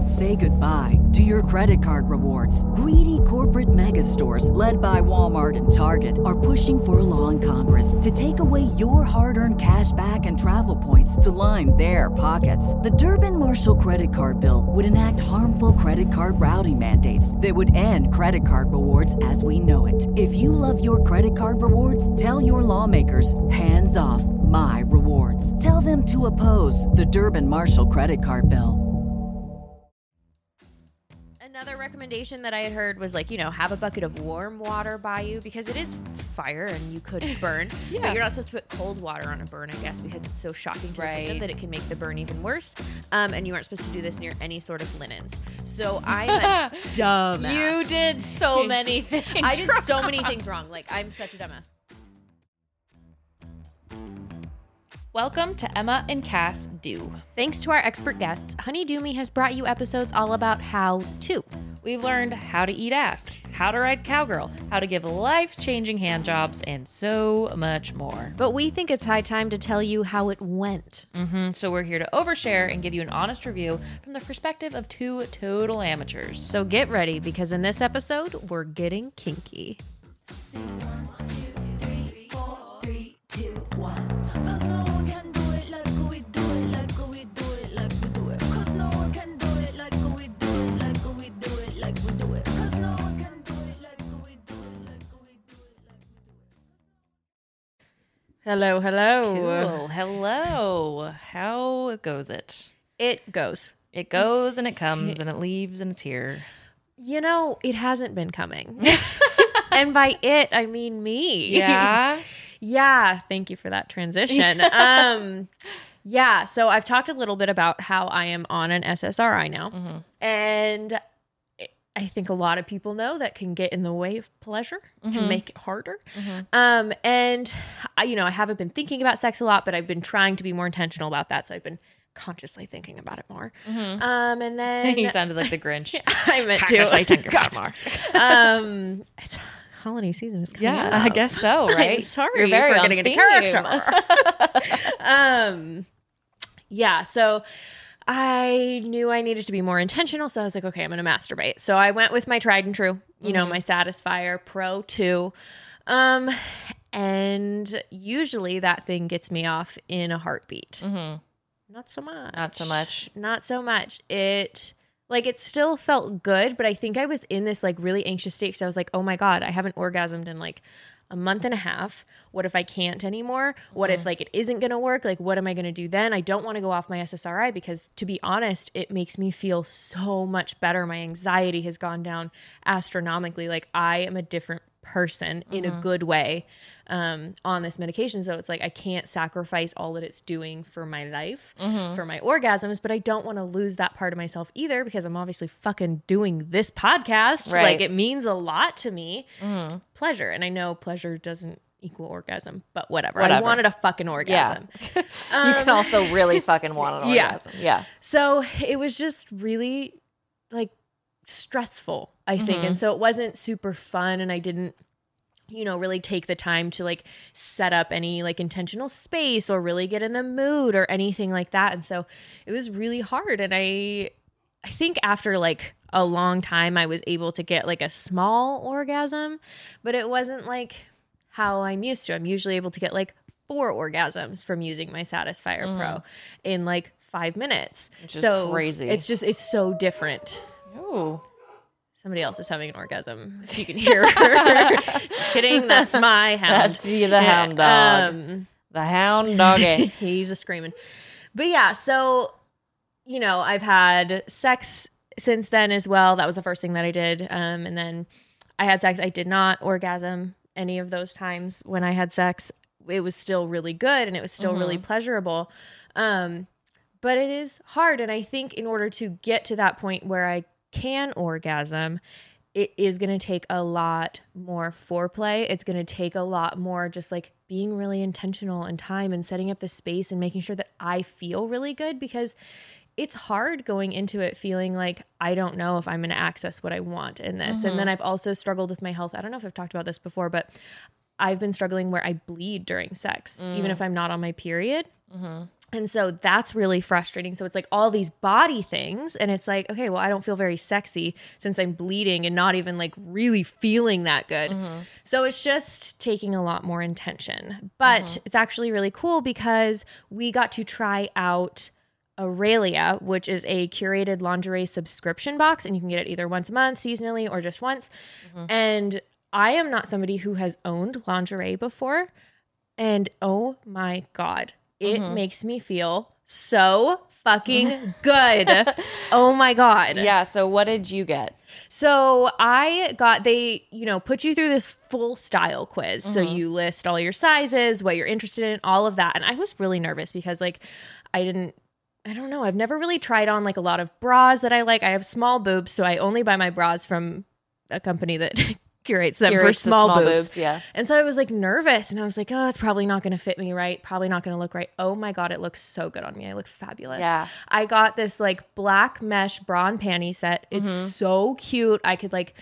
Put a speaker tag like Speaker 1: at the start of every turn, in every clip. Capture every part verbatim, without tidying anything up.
Speaker 1: Say goodbye to your credit card rewards. Greedy corporate mega stores, led by Walmart and Target, are pushing for a law in Congress to take away your hard-earned cash back and travel points to line their pockets. The Durbin-Marshall credit card bill would enact harmful credit card routing mandates that would end credit card rewards as we know it. If you love your credit card rewards, tell your lawmakers, hands off my rewards. Tell them to oppose the Durbin-Marshall credit card bill.
Speaker 2: Another recommendation that I had heard was like, you know, have a bucket of warm water by you because it is fire and you could burn. Yeah. But you're not supposed to put cold water on a burn, I guess, because it's so shocking to right. the system that it can make the burn even worse. Um, and you aren't supposed to do this near any sort of linens. So I'm a dumbass.
Speaker 3: You did so many things
Speaker 2: I did
Speaker 3: wrong.
Speaker 2: so many things wrong. Like, I'm such a dumbass.
Speaker 3: Welcome to Emma and Cass Do.
Speaker 2: Thanks to our expert guests, Honey Do Me has brought you episodes all about how to.
Speaker 3: We've learned how to eat ass, how to ride cowgirl, how to give life-changing hand jobs, and so much more.
Speaker 2: But we think it's high time to tell you how it went.
Speaker 3: Mm-hmm. So we're here to overshare and give you an honest review from the perspective of two total amateurs.
Speaker 2: So get ready, because in this episode, we're getting kinky.
Speaker 4: One, two, three, four, three, two, one. Cause no one can do it like we do it, like we do it, like we do it. Cause no one can do it like we do it, like we do it, like we do it. Cause no one can do it like we do it, like we do it, like we do it.
Speaker 2: Hello, hello.
Speaker 3: Cool. Hello. How goes it?
Speaker 2: It goes.
Speaker 3: It goes and it comes and it leaves and it's here.
Speaker 2: You know, it hasn't been coming. And by it, I mean me.
Speaker 3: Yeah.
Speaker 2: Yeah. Thank you for that transition. um, yeah. So I've talked a little bit about how I am on an S S R I now. Mm-hmm. And I think a lot of people know that can get in the way of pleasure, mm-hmm. can make it harder. Mm-hmm. Um, and, I, you know, I haven't been thinking about sex a lot, but I've been trying to be more intentional about that. So I've been consciously thinking about it more. Mm-hmm. Um, and then...
Speaker 3: You sounded like the Grinch.
Speaker 2: I meant to.
Speaker 3: Consciously thinking about it more.
Speaker 2: um, it's holiday season is coming
Speaker 3: Yeah,
Speaker 2: up.
Speaker 3: I guess so, right?
Speaker 2: I'm sorry
Speaker 3: You're very
Speaker 2: for
Speaker 3: on
Speaker 2: getting into
Speaker 3: theme.
Speaker 2: character. um, yeah, so I knew I needed to be more intentional, so I was like, okay, I'm going to masturbate. So I went with my tried and true, you mm-hmm. know, my Satisfyer Pro two. Um, and usually that thing gets me off in a heartbeat. Mm-hmm. Not so much.
Speaker 3: Not so much.
Speaker 2: Not so much. It... Like, it still felt good, but I think I was in this, like, really anxious state because I was like, oh, my God, I haven't orgasmed in, like, a month and a half. What if I can't anymore? What mm. if, like, it isn't going to work? Like, what am I going to do then? I don't want to go off my S S R I because, to be honest, it makes me feel so much better. My anxiety has gone down astronomically. Like, I am a different person in mm-hmm. a good way um, on this medication. So it's like, I can't sacrifice all that it's doing for my life, mm-hmm. for my orgasms, but I don't want to lose that part of myself either because I'm obviously fucking doing this podcast.
Speaker 3: Right.
Speaker 2: Like, it means a lot to me.
Speaker 3: Mm-hmm.
Speaker 2: Pleasure. And I know pleasure doesn't equal orgasm, but whatever.
Speaker 3: whatever.
Speaker 2: I wanted a fucking orgasm.
Speaker 3: Yeah.
Speaker 2: um,
Speaker 3: you can also really fucking want an
Speaker 2: yeah.
Speaker 3: orgasm. Yeah.
Speaker 2: So it was just really like stressful, I think. Mm-hmm. And so it wasn't super fun, and I didn't, you know, really take the time to like set up any like intentional space or really get in the mood or anything like that. And so it was really hard. And I, I think after like a long time, I was able to get like a small orgasm, but it wasn't like how I'm used to. I'm usually able to get like four orgasms from using my Satisfyer mm. Pro in like five minutes.
Speaker 3: Which is
Speaker 2: so
Speaker 3: crazy.
Speaker 2: It's just, it's so different.
Speaker 3: Ooh.
Speaker 2: Somebody else is having an orgasm. You can hear her. Just kidding. That's my hound.
Speaker 3: That's you, the hound dog.
Speaker 2: Um,
Speaker 3: the hound doggy.
Speaker 2: He's a screaming. But yeah, so, you know, I've had sex since then as well. That was the first thing that I did. Um, and then I had sex. I did not orgasm any of those times when I had sex. It was still really good and it was still mm-hmm. really pleasurable. Um, but it is hard. And I think in order to get to that point where I can orgasm, it is going to take a lot more foreplay. It's going to take a lot more just like being really intentional and time and setting up the space and making sure that I feel really good, because it's hard going into it feeling like I don't know if I'm going to access what I want in this. Mm-hmm. And then I've also struggled with my health. I don't know if I've talked about this before, but I've been struggling where I bleed during sex, mm. even if I'm not on my period. Mm-hmm. And so that's really frustrating. So it's like all these body things. And it's like, okay, well, I don't feel very sexy since I'm bleeding and not even like really feeling that good. Mm-hmm. So it's just taking a lot more intention. But mm-hmm. it's actually really cool because we got to try out Aurelia, which is a curated lingerie subscription box. And you can get it either once a month, seasonally, or just once. Mm-hmm. And I am not somebody who has owned lingerie before. And oh my God. It mm-hmm. makes me feel so fucking good. Oh my God.
Speaker 3: Yeah. So what did you get?
Speaker 2: So I got, they, you know, put you through this full style quiz. Mm-hmm. So you list all your sizes, what you're interested in, all of that. And I was really nervous because like I didn't, I don't know. I've never really tried on like a lot of bras that I like. I have small boobs. So I only buy my bras from a company that curates them
Speaker 3: Curates
Speaker 2: for small,
Speaker 3: small
Speaker 2: boobs.
Speaker 3: boobs. Yeah.
Speaker 2: And so I was like nervous and I was like, oh, it's probably not going to fit me right. Probably not going to look right. Oh my God, it looks so good on me. I look fabulous.
Speaker 3: Yeah.
Speaker 2: I got this like black mesh bra and panty set. It's mm-hmm. so cute. I could like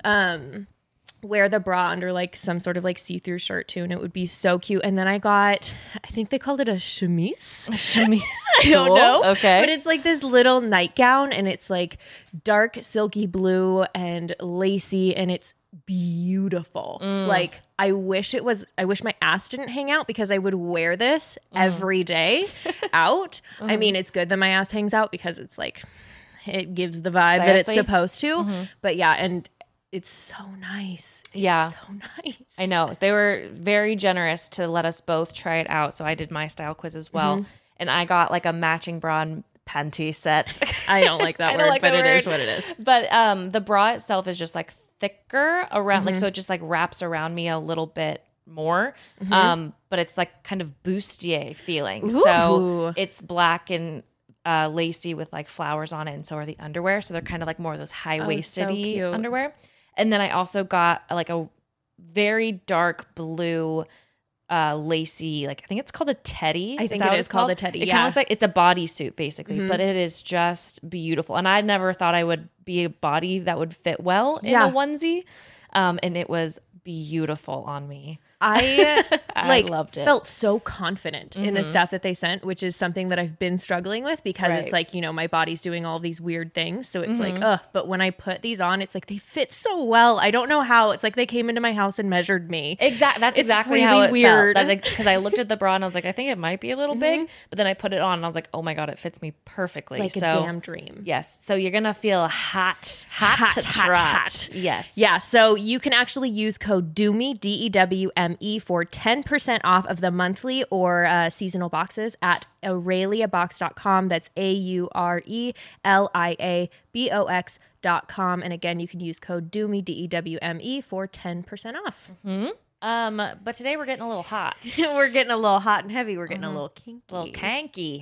Speaker 2: um wear the bra under like some sort of like see-through shirt too, and it would be so cute. And then I got, I think they called it a chemise.
Speaker 3: Chemise.
Speaker 2: I don't
Speaker 3: Cool.
Speaker 2: know.
Speaker 3: Okay.
Speaker 2: But it's like this little nightgown and it's like dark silky blue and lacy and it's beautiful. Mm. Like I wish it was, I wish my ass didn't hang out because I would wear this mm. every day out. Mm-hmm. I mean, it's good that my ass hangs out because it's like, it gives the vibe that it's supposed to. Mm-hmm. But yeah, and it's so nice. It's
Speaker 3: yeah.
Speaker 2: so nice.
Speaker 3: I know. They were very generous to let us both try it out. So I did my style quiz as well. Mm-hmm. And I got like a matching bra and panty set.
Speaker 2: I don't like that word, like but it word. is what it is.
Speaker 3: But um, the bra itself is just like thicker around, mm-hmm. like, so it just like wraps around me a little bit more. Mm-hmm. Um, but it's like kind of bustier feeling. Ooh. So it's black and uh, lacy with like flowers on it. And so are the underwear. So they're kind of like more of those high-waisted oh, so underwear. And then I also got like a very dark blue uh, lacy, like I think it's called a teddy.
Speaker 2: I think it is called? called a teddy.
Speaker 3: It
Speaker 2: yeah.
Speaker 3: kind of looks like it's a bodysuit basically, mm-hmm. but it is just beautiful. And I never thought I would be a body that would fit well in yeah. a onesie. Um, and it was beautiful on me.
Speaker 2: I like
Speaker 3: I loved it.
Speaker 2: Felt so confident mm-hmm. in the stuff that they sent, which is something that I've been struggling with because right. it's like, you know, my body's doing all these weird things. So it's mm-hmm. like, ugh, but when I put these on, it's like they fit so well. I don't know how. It's like they came into my house and measured me.
Speaker 3: Exactly. That's
Speaker 2: it's
Speaker 3: exactly
Speaker 2: really
Speaker 3: how it
Speaker 2: weird.
Speaker 3: felt. Because I looked at the bra and I was like, I think it might be a little mm-hmm. big. But then I put it on and I was like, oh my God, it fits me perfectly.
Speaker 2: Like
Speaker 3: so,
Speaker 2: a damn dream.
Speaker 3: Yes. So you're going to feel hot, hot, hot, to hot, trot. hot. Yes.
Speaker 2: Yeah. So you can actually use code DEWME, D E W M E, for ten percent off of the monthly or uh, seasonal boxes at aurelia box dot com. That's A U R E L I A B O X dot com. And again, you can use code DEWME, D E W M E, for ten percent off.
Speaker 3: Mm-hmm. Um, but today we're getting a little hot.
Speaker 2: We're getting a little hot and heavy. We're getting mm-hmm. a little kinky.
Speaker 3: A little kanky.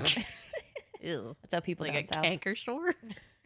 Speaker 2: Ew.
Speaker 3: That's how people
Speaker 2: like
Speaker 3: down
Speaker 2: a
Speaker 3: south.
Speaker 2: canker sore.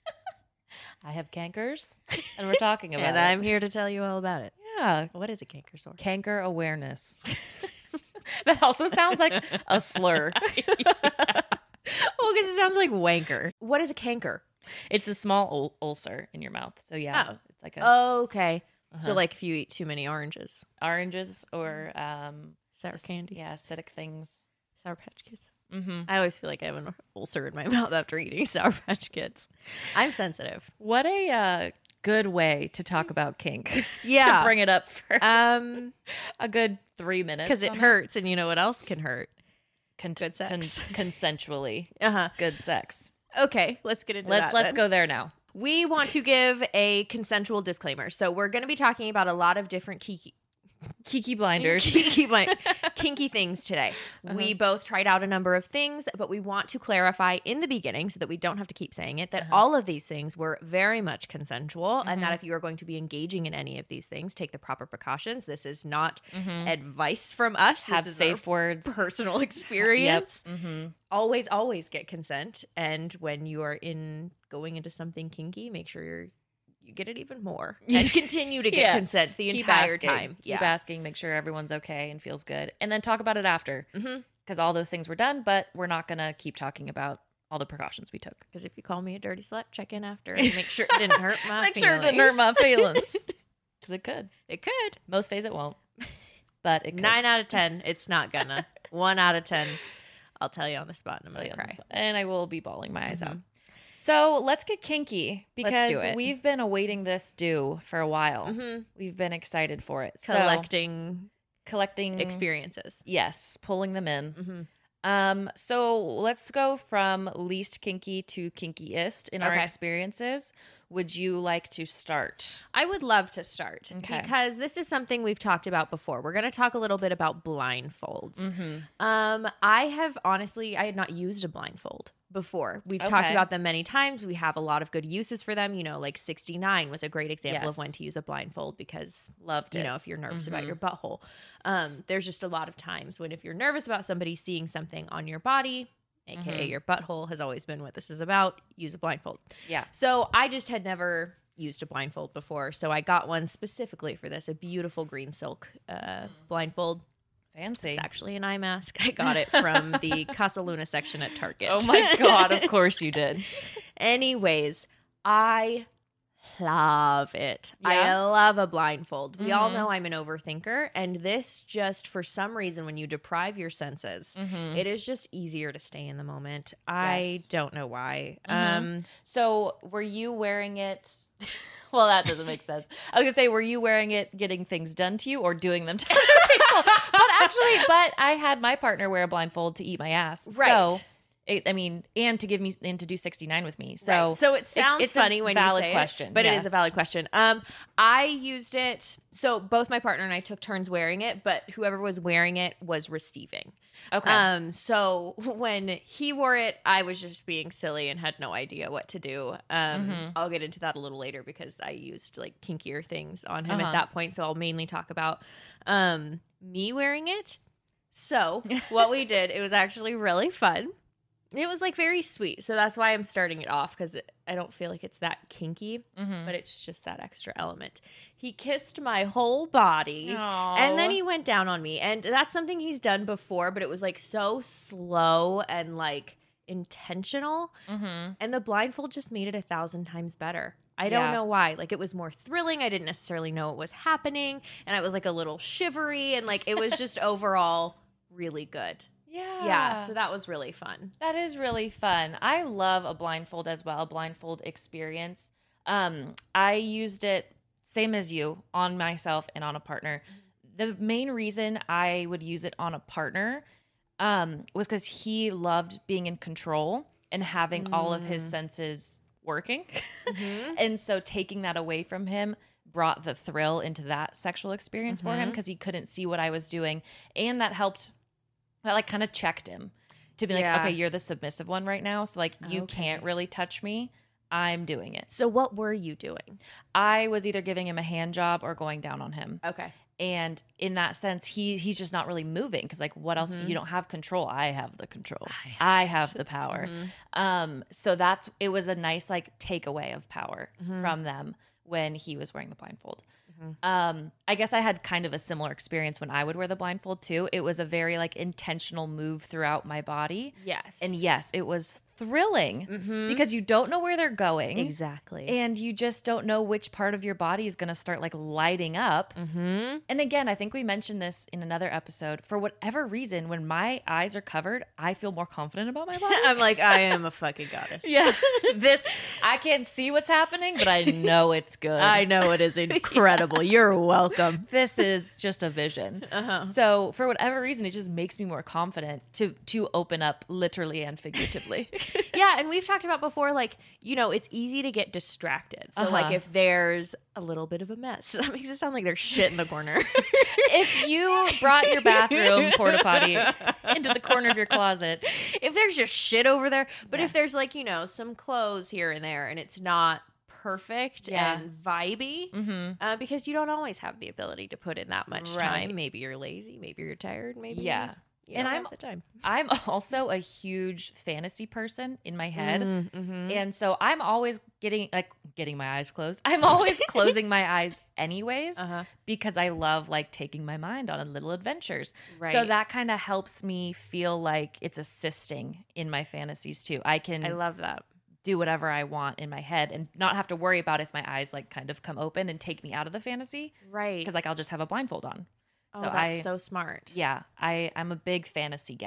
Speaker 3: I have cankers, and we're talking about
Speaker 2: and
Speaker 3: it.
Speaker 2: And I'm here to tell you all about it.
Speaker 3: Yeah.
Speaker 2: What is a canker sore?
Speaker 3: Canker awareness. That also sounds like a slur.
Speaker 2: Yeah. Well, because it sounds like wanker. What is a canker?
Speaker 3: It's a small ul- ulcer in your mouth. So yeah,
Speaker 2: oh.
Speaker 3: it's like a.
Speaker 2: Oh, okay.
Speaker 3: Uh-huh.
Speaker 2: So like if you eat too many oranges,
Speaker 3: oranges or um,
Speaker 2: sour ac- candies.
Speaker 3: Yeah, acidic things.
Speaker 2: Sour Patch Kids.
Speaker 3: Mm-hmm.
Speaker 2: I always feel like I have an ulcer in my mouth after eating Sour Patch Kids. I'm sensitive.
Speaker 3: What a uh, good way to talk about kink.
Speaker 2: Yeah.
Speaker 3: To bring it up for
Speaker 2: um,
Speaker 3: a good three minutes.
Speaker 2: Because it hurts, and you know what else can hurt?
Speaker 3: Con-
Speaker 2: good sex.
Speaker 3: Con- consensually.
Speaker 2: Uh-huh.
Speaker 3: Good sex.
Speaker 2: Okay, let's get into
Speaker 3: let's,
Speaker 2: that.
Speaker 3: Let's
Speaker 2: then.
Speaker 3: go there now.
Speaker 2: We want to give a consensual disclaimer. So we're going to be talking about a lot of different kiki...
Speaker 3: Kiki blinders.
Speaker 2: Kiki blind, kinky things today. Uh-huh. We both tried out a number of things, but we want to clarify in the beginning so that we don't have to keep saying it, that uh-huh. all of these things were very much consensual uh-huh. and that if you are going to be engaging in any of these things, take the proper precautions. This is not uh-huh. advice from us.
Speaker 3: Have
Speaker 2: this is
Speaker 3: safe words.
Speaker 2: Personal experience.
Speaker 3: Yep. Mm-hmm.
Speaker 2: Always, always get consent. And when you are in going into something kinky, make sure you're you get it even more and continue to get yeah. consent the
Speaker 3: Keep
Speaker 2: entire
Speaker 3: asking.
Speaker 2: time.
Speaker 3: Keep
Speaker 2: yeah.
Speaker 3: asking, make sure everyone's okay and feels good. And then talk about it after. Because mm-hmm. all those things were done, but we're not going to keep talking about all the precautions we took.
Speaker 2: Because if you call me a dirty slut, check in after and make sure it didn't hurt my
Speaker 3: make
Speaker 2: feelings.
Speaker 3: Make sure it didn't hurt my feelings. Because it could.
Speaker 2: It could.
Speaker 3: Most days it won't. But it could.
Speaker 2: Nine out of ten, it's not gonna. One out of ten. I'll tell you on the spot and I'm going to cry.
Speaker 3: And I will be bawling my eyes mm-hmm. out. So let's get kinky because we've been awaiting this due for a while. Mm-hmm. We've been excited for it.
Speaker 2: Collecting,
Speaker 3: so, collecting
Speaker 2: experiences.
Speaker 3: Yes, pulling them in. Mm-hmm. Um, so let's go from least kinky to kinkiest in okay. our experiences. Would you like to start?
Speaker 2: I would love to start
Speaker 3: okay.
Speaker 2: because this is something we've talked about before. We're going to talk a little bit about blindfolds. Mm-hmm. Um, I have honestly, I had not used a blindfold before. We've okay. talked about them many times. We have a lot of good uses for them. You know, like sixty-nine was a great example yes. of when to use a blindfold because
Speaker 3: loved it.
Speaker 2: You know, if you're nervous mm-hmm. about your butthole, um, there's just a lot of times when if you're nervous about somebody seeing something on your body, aka mm-hmm. your butthole has always been what this is about, use a blindfold.
Speaker 3: Yeah.
Speaker 2: So I just had never used a blindfold before. So I got one specifically for this, a beautiful green silk uh, blindfold.
Speaker 3: Fancy.
Speaker 2: It's actually an eye mask. I got it from the Casa Luna section at Target.
Speaker 3: Oh my God, of course you did.
Speaker 2: Anyways, I love it.
Speaker 3: Yeah?
Speaker 2: I love a blindfold. We mm-hmm. all know I'm an overthinker, and this just, for some reason, when you deprive your senses, mm-hmm. it is just easier to stay in the moment. I
Speaker 3: yes.
Speaker 2: don't know why.
Speaker 3: Mm-hmm.
Speaker 2: Um,
Speaker 3: so were you wearing it... Well, that doesn't make sense. I was going to say, were you wearing it getting things done to you or doing them to other people? But actually, but I had my partner wear a blindfold to eat my ass.
Speaker 2: Right.
Speaker 3: So, it, I mean, and to give me, and to do sixty-nine with me. So,
Speaker 2: right. so it sounds
Speaker 3: it, it's
Speaker 2: funny
Speaker 3: a
Speaker 2: when
Speaker 3: valid
Speaker 2: you say
Speaker 3: question,
Speaker 2: it, but
Speaker 3: yeah.
Speaker 2: it is a valid question. Um, I used it, so both my partner and I took turns wearing it, but whoever was wearing it was receiving.
Speaker 3: Okay.
Speaker 2: Um, so when he wore it, I was just being silly and had no idea what to do. Um, mm-hmm. I'll get into that a little later because I used like kinkier things on him
Speaker 3: uh-huh.
Speaker 2: at that point. So I'll mainly talk about um, me wearing it. So what we did, it was actually really fun. It was like very sweet. So that's why I'm starting it off because I don't feel like it's that kinky, mm-hmm. but it's just that extra element. He kissed my whole body
Speaker 3: Aww.
Speaker 2: And then he went down on me. And that's something he's done before, but it was like so slow and like intentional. Mm-hmm. And the blindfold just made it a thousand times better. I don't
Speaker 3: yeah.
Speaker 2: know why. Like it was more thrilling. I didn't necessarily know what was happening. And I was like a little shivery and like it was just overall really good.
Speaker 3: Yeah.
Speaker 2: Yeah. So that was really fun.
Speaker 3: That is really fun. I love a blindfold as well, a blindfold experience. Um, I used it, same as you, on myself and on a partner. The main reason I would use it on a partner um, was because he loved being in control and having mm. all of his senses working. Mm-hmm. And so taking that away from him brought the thrill into that sexual experience mm-hmm. for him because he couldn't see what I was doing. And that helped... That like kind of checked him to be like,
Speaker 2: yeah.
Speaker 3: okay, you're the submissive one right now. So like you
Speaker 2: okay.
Speaker 3: can't really touch me. I'm doing it.
Speaker 2: So what were you doing?
Speaker 3: I was either giving him a hand job or going down on him.
Speaker 2: Okay.
Speaker 3: And in that sense, he he's just not really moving because like what else? Mm-hmm. You don't have control. I have the control. I have, I have the power. Mm-hmm. Um, so that's, it was a nice like takeaway of power mm-hmm. from them when he was wearing the blindfold. Mm-hmm. Um, I guess I had kind of a similar experience when I would wear the blindfold too. It was a very like intentional move throughout my body.
Speaker 2: Yes.
Speaker 3: And yes, it was thrilling
Speaker 2: mm-hmm.
Speaker 3: because you don't know where they're going.
Speaker 2: Exactly.
Speaker 3: And you just don't know which part of your body is going to start like lighting up.
Speaker 2: Mm-hmm.
Speaker 3: And again, I think we mentioned this in another episode. For whatever reason, when my eyes are covered, I feel more confident about my body.
Speaker 2: I'm like, I am a fucking goddess.
Speaker 3: Yeah. This, I can't see what's happening, but I know it's good.
Speaker 2: I know it is incredible. Yeah. You're welcome.
Speaker 3: This is just a vision. Uh-huh. So for whatever reason, it just makes me more confident to to open up literally and figuratively.
Speaker 2: Yeah, and we've talked about before, like, you know, it's easy to get distracted. So, uh-huh. like, if there's a little bit of a mess, that makes it sound like there's shit in the corner.
Speaker 3: If you brought your bathroom porta potty into the corner of your closet.
Speaker 2: If there's just shit over there. But
Speaker 3: yeah.
Speaker 2: if there's, like, you know, some clothes here and there and it's not perfect
Speaker 3: yeah.
Speaker 2: and vibey, mm-hmm. uh, because you don't always have the ability to put in that much
Speaker 3: right.
Speaker 2: time. Maybe you're lazy. Maybe you're tired. Maybe
Speaker 3: yeah.
Speaker 2: You
Speaker 3: and I'm
Speaker 2: the time.
Speaker 3: I'm also a huge fantasy person in my head,
Speaker 2: mm-hmm.
Speaker 3: and so I'm always getting like getting my eyes closed. I'm always closing my eyes anyways uh-huh. because I love like taking my mind on little adventures.
Speaker 2: Right.
Speaker 3: So that kind of helps me feel like it's assisting in my fantasies too. I can
Speaker 2: I love that.
Speaker 3: do whatever I want in my head and not have to worry about if my eyes like kind of come open and take me out of the fantasy.
Speaker 2: Right.
Speaker 3: Because like I'll just have a blindfold on.
Speaker 2: Oh,
Speaker 3: so
Speaker 2: that's
Speaker 3: I,
Speaker 2: so smart.
Speaker 3: Yeah, I, I'm a big fantasy gal.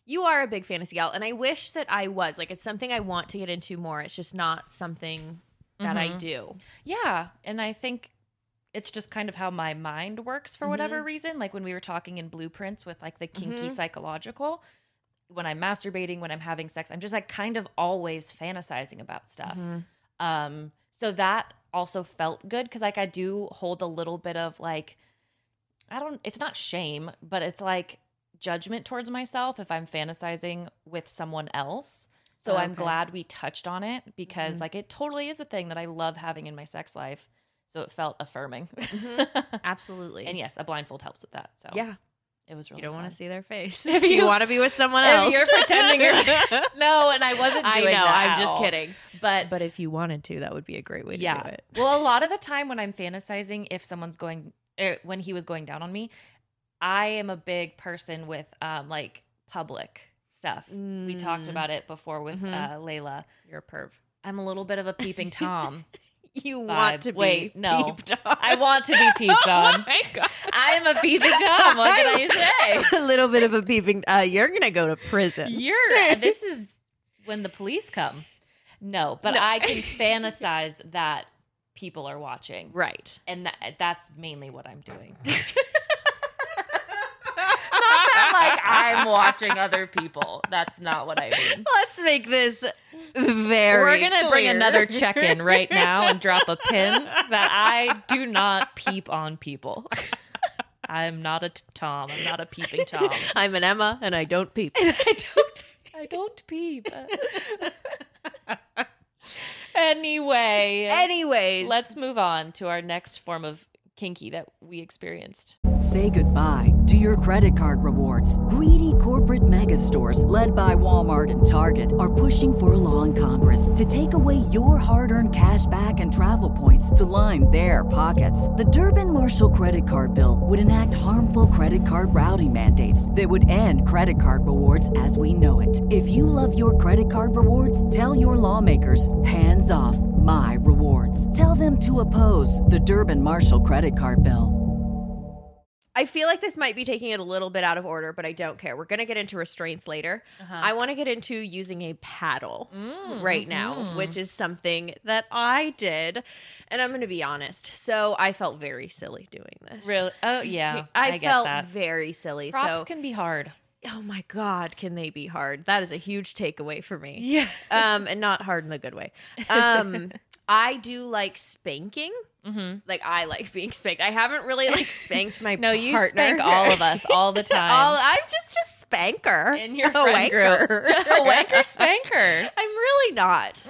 Speaker 2: you are a big fantasy gal, and I wish that I was. Like, it's something I want to get into more. It's just not something that
Speaker 3: Mm-hmm.
Speaker 2: I do.
Speaker 3: Yeah. And I think it's just kind of how my mind works for whatever reason. Like when we were talking in Blueprints with like the kinky psychological, when I'm masturbating, when I'm having sex, I'm just like kind of always fantasizing about stuff. Um, so that also felt good because like I do hold a little bit of like, I don't, it's not shame, but it's like judgment towards myself if I'm fantasizing with someone else. So I'm
Speaker 2: Okay.
Speaker 3: glad we touched on it because like it totally is a thing that I love having in my sex life. So it felt affirming.
Speaker 2: Absolutely.
Speaker 3: And yes, a blindfold helps with that. So
Speaker 2: yeah,
Speaker 3: it was really
Speaker 2: you don't
Speaker 3: fun.
Speaker 2: want to see their face.
Speaker 3: If
Speaker 2: If you,
Speaker 3: you-
Speaker 2: want to be with someone
Speaker 3: If
Speaker 2: else.
Speaker 3: you're pretending you're no, and I wasn't
Speaker 2: I
Speaker 3: doing
Speaker 2: know,
Speaker 3: that
Speaker 2: I'm
Speaker 3: at
Speaker 2: just
Speaker 3: all.
Speaker 2: kidding.
Speaker 3: But
Speaker 2: But if you wanted to, that would be a great way to
Speaker 3: yeah.
Speaker 2: do it.
Speaker 3: Well, a lot of the time when I'm fantasizing, if someone's going, er, when he was going down on me, I am a big person with um like public stuff. We talked
Speaker 2: Mm.
Speaker 3: about it before with
Speaker 2: Mhm.
Speaker 3: uh, Layla.
Speaker 2: You're a perv.
Speaker 3: I'm a little bit of a peeping Tom.
Speaker 2: You
Speaker 3: vibe.
Speaker 2: want to be
Speaker 3: Wait, no.
Speaker 2: peeped on.
Speaker 3: I want to be peeped on.
Speaker 2: Oh my God.
Speaker 3: I am a peeping Tom. What can I say?
Speaker 2: a little bit of a peeping. Uh, you're going to go to prison.
Speaker 3: You're. This is when the police come. No, but I can fantasize that people are watching,
Speaker 2: Right.
Speaker 3: and that, that's mainly what I'm doing. Not that like I'm watching other people. That's not what I mean.
Speaker 2: Let's make this very
Speaker 3: We're gonna bring
Speaker 2: clear.
Speaker 3: another check-in right now and drop a pin that I do not peep on people. I'm not a t- Tom. I'm not a peeping Tom.
Speaker 2: I'm an Emma, and I don't peep.
Speaker 3: I don't. I don't peep. Anyway,
Speaker 2: Anyways,
Speaker 3: let's move on to our next form of kinky that we experienced.
Speaker 1: Say goodbye to your credit card rewards. Greedy corporate mega stores, led by Walmart and Target, are pushing for a law in Congress to take away your hard-earned cash back and travel points to line their pockets. The Durbin-Marshall credit card bill would enact harmful credit card routing mandates that would end credit card rewards as we know it. If you love your credit card rewards, tell your lawmakers, hands off my rewards. Tell them to oppose the Durbin-Marshall credit card bill.
Speaker 2: I feel like this might be taking it a little bit out of order, but I don't care. We're going to get into restraints later. I want to get into using a paddle right now, which is something that I did. And I'm going to be honest. So I felt very silly doing this.
Speaker 3: Really? Oh yeah,
Speaker 2: I,
Speaker 3: I, get
Speaker 2: felt
Speaker 3: that.
Speaker 2: very silly.
Speaker 3: Props
Speaker 2: so,
Speaker 3: can be hard.
Speaker 2: oh my God, can they be hard? That is a huge takeaway for me.
Speaker 3: Yeah.
Speaker 2: Um, and not hard in the good way. Um, I do like spanking.
Speaker 3: Mm-hmm.
Speaker 2: Like I like being spanked. I haven't really like spanked my
Speaker 3: No, you
Speaker 2: partner.
Speaker 3: spank all of us all the time.
Speaker 2: All, I'm just a spanker.
Speaker 3: in your
Speaker 2: a
Speaker 3: friend
Speaker 2: wanker.
Speaker 3: group. A wanker spanker.
Speaker 2: I'm really not.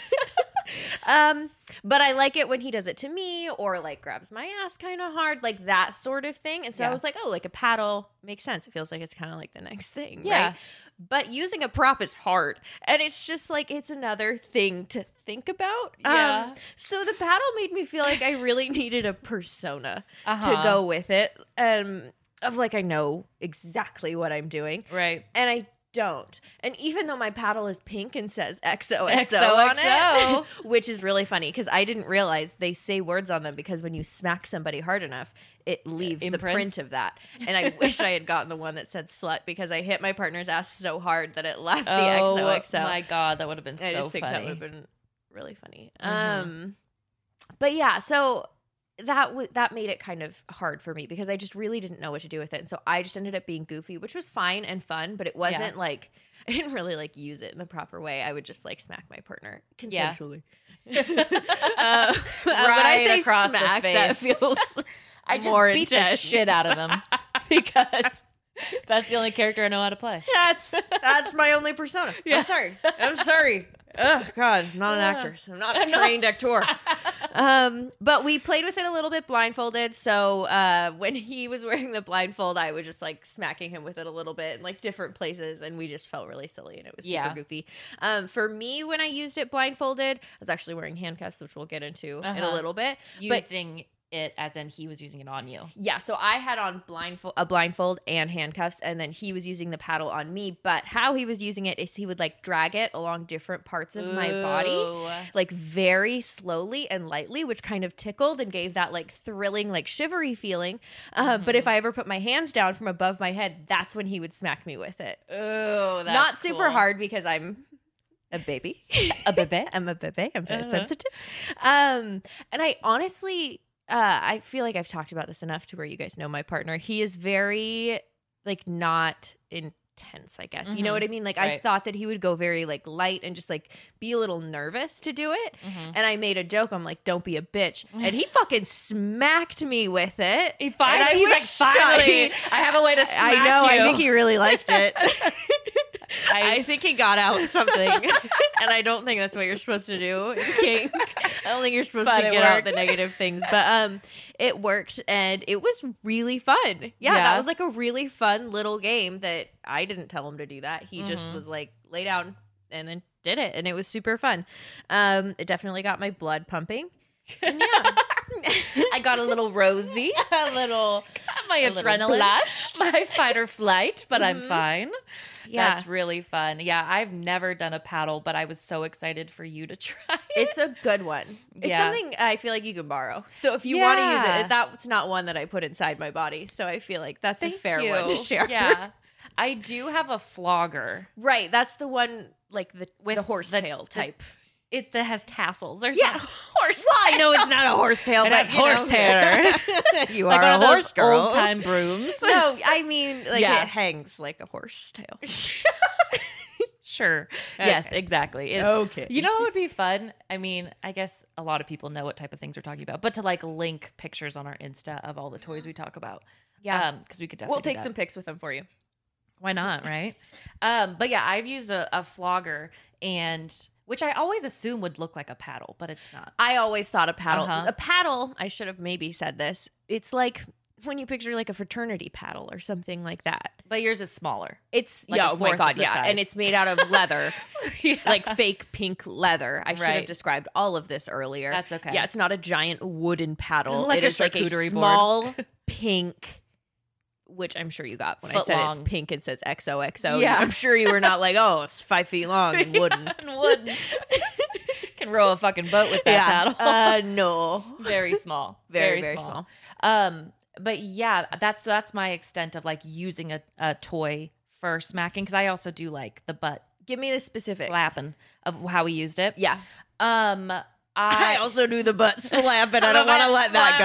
Speaker 2: um, but I like it when he does it to me or like grabs my ass kind of hard, like that sort of thing. And so I
Speaker 3: Yeah.
Speaker 2: was like, oh, like a paddle makes sense. It feels like it's kind of like the next thing.
Speaker 3: Yeah.
Speaker 2: Right? But using a prop is hard. And it's just like, it's another thing to think about.
Speaker 3: Yeah.
Speaker 2: Um, so the paddle made me feel like I really needed a persona
Speaker 3: Uh-huh.
Speaker 2: to go with it. Um, of like, I know exactly what I'm doing.
Speaker 3: Right.
Speaker 2: And I don't. And even though my paddle is pink and says X O X O
Speaker 3: X O
Speaker 2: on
Speaker 3: X O.
Speaker 2: it, which is really funny because I didn't realize they say words on them because when you smack somebody hard enough, it leaves the
Speaker 3: Imprints.
Speaker 2: print of that. And I wish I had gotten the one that said slut because I hit my partner's ass so hard that it left the X O X O.
Speaker 3: Oh my god, that would have been
Speaker 2: I
Speaker 3: so
Speaker 2: just think that
Speaker 3: funny.
Speaker 2: would have been really funny.
Speaker 3: Mhm.
Speaker 2: Um, but yeah, so that w- that made it kind of hard for me because I just really didn't know what to do with it, and so I just ended up being goofy, which was fine and fun, but it wasn't
Speaker 3: Yeah.
Speaker 2: like I didn't really like use it in the proper way. I would just like smack my partner
Speaker 3: Yeah.
Speaker 2: consensually. uh, when I
Speaker 3: Right
Speaker 2: say
Speaker 3: across the
Speaker 2: smack, that
Speaker 3: face.
Speaker 2: feels
Speaker 3: I just
Speaker 2: more
Speaker 3: beat the
Speaker 2: intense.
Speaker 3: shit out of him because that's the only character I know how to play.
Speaker 2: That's that's my only persona. I'm sorry. I'm sorry. Oh God, I'm not an actor. So I'm not a trained actor. Um, but we played with it a little bit blindfolded. So uh, when he was wearing the blindfold, I was just like smacking him with it a little bit in like different places, and we just felt really silly, and it was super
Speaker 3: Yeah.
Speaker 2: goofy. Um, for me, when I used it blindfolded, I was actually wearing handcuffs, which we'll get into in a
Speaker 3: Uh-huh.
Speaker 2: little bit. But
Speaker 3: Using it as in he was using it on you?
Speaker 2: Yeah, so I had on blindfold, a blindfold and handcuffs, and then he was using the paddle on me. But how he was using it is he would like drag it along different parts of my body,
Speaker 3: Ooh.
Speaker 2: like very slowly and lightly, which kind of tickled and gave that like thrilling, like shivery feeling. Uh,
Speaker 3: Mm-hmm.
Speaker 2: But if I ever put my hands down from above my head, that's when he would smack me with it.
Speaker 3: Oh, that's
Speaker 2: Not super
Speaker 3: cool.
Speaker 2: hard because I'm a baby.
Speaker 3: A baby?
Speaker 2: I'm a baby. I'm very
Speaker 3: Uh-huh.
Speaker 2: sensitive. Um, and I honestly, uh, I feel like I've talked about this enough to where you guys know my partner. He is very like not intense, I guess. You know
Speaker 3: Mhm.
Speaker 2: what I mean? Like I
Speaker 3: Right.
Speaker 2: thought that he would go very like light and just like be a little nervous to do it.
Speaker 3: Mhm.
Speaker 2: And I made a joke. I'm like, don't be a bitch. And he fucking smacked me with it.
Speaker 3: He
Speaker 2: And
Speaker 3: finally,
Speaker 2: I
Speaker 3: he's like,
Speaker 2: wish
Speaker 3: finally,
Speaker 2: I-
Speaker 3: I have a way to smack
Speaker 2: I know.
Speaker 3: you.
Speaker 2: I think he really liked it.
Speaker 3: I-
Speaker 2: I think he got out something, and I don't think that's what you're supposed to do in kink. I don't think you're supposed
Speaker 3: But
Speaker 2: to
Speaker 3: it
Speaker 2: get out
Speaker 3: worked.
Speaker 2: the negative things, but um, it worked, and it was really fun. Yeah,
Speaker 3: Yeah.
Speaker 2: that was like a really fun little game that I didn't tell him to do that. He just
Speaker 3: Mhm.
Speaker 2: was like, lay down, and then did it, and it was super fun. Um, it definitely got my blood pumping. And yeah,
Speaker 3: I got a little rosy,
Speaker 2: a little.
Speaker 3: my
Speaker 2: A little
Speaker 3: adrenaline,
Speaker 2: blushed.
Speaker 3: my fight or flight, but I'm
Speaker 2: Mhm.
Speaker 3: fine.
Speaker 2: Yeah.
Speaker 3: That's really fun. Yeah, I've never done a paddle, but I was so excited for you to try it.
Speaker 2: It's a good one. It's
Speaker 3: Yeah.
Speaker 2: something I feel like you can borrow. So if you want to use
Speaker 3: Yeah.
Speaker 2: it, that's not one that I put inside my body. So I feel like that's
Speaker 3: Thank
Speaker 2: a fair
Speaker 3: you.
Speaker 2: one to share.
Speaker 3: Yeah. I do have a flogger
Speaker 2: Right. That's the one like the
Speaker 3: with
Speaker 2: the horsetail
Speaker 3: the-
Speaker 2: type.
Speaker 3: It that has tassels. There's
Speaker 2: Yeah.
Speaker 3: not horse.
Speaker 2: Well, I know it's not a horsetail,
Speaker 3: It
Speaker 2: but
Speaker 3: has
Speaker 2: you know.
Speaker 3: horsehair.
Speaker 2: you
Speaker 3: Like
Speaker 2: are
Speaker 3: one
Speaker 2: a
Speaker 3: of those
Speaker 2: horse girl.
Speaker 3: old time brooms.
Speaker 2: No, I mean like
Speaker 3: Yeah.
Speaker 2: it hangs like a horsetail.
Speaker 3: Sure. Yes,
Speaker 2: Okay.
Speaker 3: exactly. It-
Speaker 2: Okay.
Speaker 3: You know what would be fun? I mean, I guess a lot of people know what type of things we're talking about, but to like link pictures on our Insta of all the toys we talk about.
Speaker 2: Yeah.
Speaker 3: Um, because we could definitely
Speaker 2: We'll
Speaker 3: do
Speaker 2: take
Speaker 3: that.
Speaker 2: some pics with them for you.
Speaker 3: Why not, right? um, but yeah, I've used a, a flogger, and which I always assume would look like a paddle, but it's not.
Speaker 2: I always thought a paddle.
Speaker 3: Uh-huh.
Speaker 2: A paddle, I should have maybe said this. It's like when you picture like a fraternity paddle or something like that.
Speaker 3: But yours is smaller.
Speaker 2: It's
Speaker 3: Like a
Speaker 2: yeah, oh my
Speaker 3: fourth of
Speaker 2: god,
Speaker 3: the
Speaker 2: yeah,
Speaker 3: size.
Speaker 2: and it's made out of leather,
Speaker 3: Yeah.
Speaker 2: like fake pink leather. I should have
Speaker 3: Right.
Speaker 2: described all of this earlier.
Speaker 3: That's okay.
Speaker 2: Yeah, it's not a giant wooden paddle.
Speaker 3: Like
Speaker 2: it
Speaker 3: a
Speaker 2: is like a
Speaker 3: charcuterie board.
Speaker 2: small pink, which I'm sure you got when I
Speaker 3: Foot
Speaker 2: said
Speaker 3: long.
Speaker 2: it's pink and says X O X O.
Speaker 3: Yeah.
Speaker 2: I'm sure you were not like, oh, it's five feet long and wooden.
Speaker 3: And wooden. Can row a fucking boat with that
Speaker 2: yeah,
Speaker 3: paddle.
Speaker 2: uh, no,
Speaker 3: very small.
Speaker 2: very very small.
Speaker 3: Um, but yeah, that's that's my extent of like using a, a toy for smacking, because I also do like the butt
Speaker 2: Give me the specifics.
Speaker 3: slapping of how we used it.
Speaker 2: Yeah.
Speaker 3: Um,
Speaker 2: I
Speaker 3: I,
Speaker 2: also do the butt slap, and I don't want to let that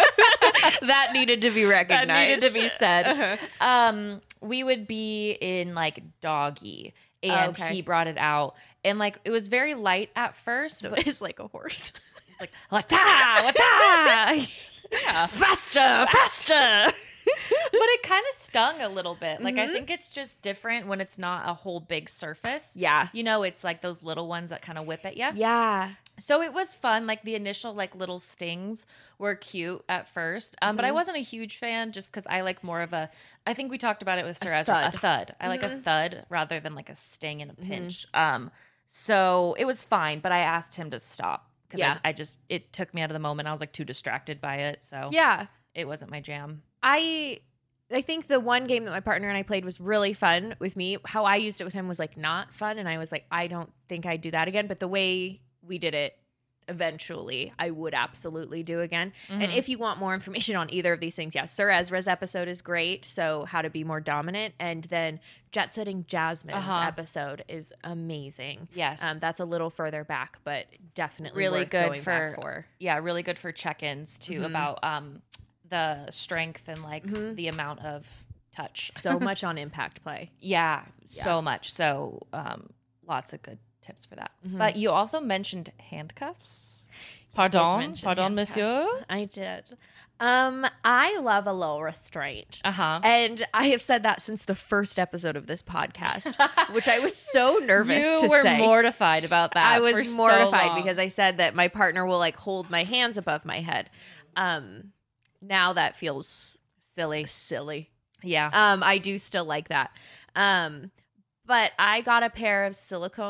Speaker 2: go. that needed to be
Speaker 3: that
Speaker 2: recognized.
Speaker 3: needed to be said.
Speaker 2: Uh-huh.
Speaker 3: Um, we would be in like doggy, and
Speaker 2: Okay.
Speaker 3: he brought it out, and like it was very light at first,
Speaker 2: So
Speaker 3: but
Speaker 2: it's like a horse.
Speaker 3: like wata wata, yeah.
Speaker 2: Faster, faster.
Speaker 3: But it kind of stung a little bit. Like I
Speaker 2: Mhm.
Speaker 3: think it's just different when it's not a whole big surface.
Speaker 2: Yeah.
Speaker 3: You know, it's like those little ones that kind of whip at you.
Speaker 2: Yeah.
Speaker 3: So it was fun. Like the initial like little stings were cute at first, um, but I
Speaker 2: Mhm.
Speaker 3: wasn't a huge fan just because I like more of a. I think we talked about it with Sir
Speaker 2: A
Speaker 3: Ezra, a
Speaker 2: thud.
Speaker 3: thud. I like a
Speaker 2: Mhm.
Speaker 3: thud rather than like a sting and a
Speaker 2: Mhm.
Speaker 3: pinch. Um, so it was fine, but I asked him to stop because
Speaker 2: Yeah.
Speaker 3: I, I just it took me out of the moment. I was like too distracted by it, so
Speaker 2: Yeah.
Speaker 3: it wasn't my jam.
Speaker 2: I I think the one game that my partner and I played was really fun with me. How I used it with him was like not fun, and I was like, I don't think I'd do that again. But the way we did it eventually, I would absolutely do again. And
Speaker 3: Mhm.
Speaker 2: if you want more information on either of these things, yeah, Sir Ezra's episode is great. So how to be more dominant, and then Jet Setting Jasmine's
Speaker 3: Uh-huh.
Speaker 2: episode is amazing.
Speaker 3: Yes.
Speaker 2: Um, that's a little further back, but definitely
Speaker 3: Really
Speaker 2: worth
Speaker 3: good
Speaker 2: going
Speaker 3: for-
Speaker 2: back for.
Speaker 3: yeah, really good for check-ins too
Speaker 2: Mhm.
Speaker 3: about um the strength and like
Speaker 2: Mhm.
Speaker 3: the amount of touch.
Speaker 2: So much on impact play.
Speaker 3: Yeah,
Speaker 2: Yeah.
Speaker 3: so much. So um lots of good tips for that.
Speaker 2: Mhm.
Speaker 3: But you also mentioned handcuffs. Pardon,
Speaker 2: mention
Speaker 3: pardon,
Speaker 2: handcuffs.
Speaker 3: monsieur.
Speaker 2: I did. Um, I love a little restraint.
Speaker 3: Uh-huh.
Speaker 2: And I have said that since the first episode of this podcast, which I was so nervous
Speaker 3: you
Speaker 2: to
Speaker 3: were
Speaker 2: say.
Speaker 3: mortified about that.
Speaker 2: I
Speaker 3: for
Speaker 2: was
Speaker 3: so
Speaker 2: mortified
Speaker 3: long.
Speaker 2: because I said that my partner will like hold my hands above my head. Um, now that feels
Speaker 3: silly.
Speaker 2: silly.
Speaker 3: Yeah.
Speaker 2: Um, I do still like that. Um, but I got a pair of silicone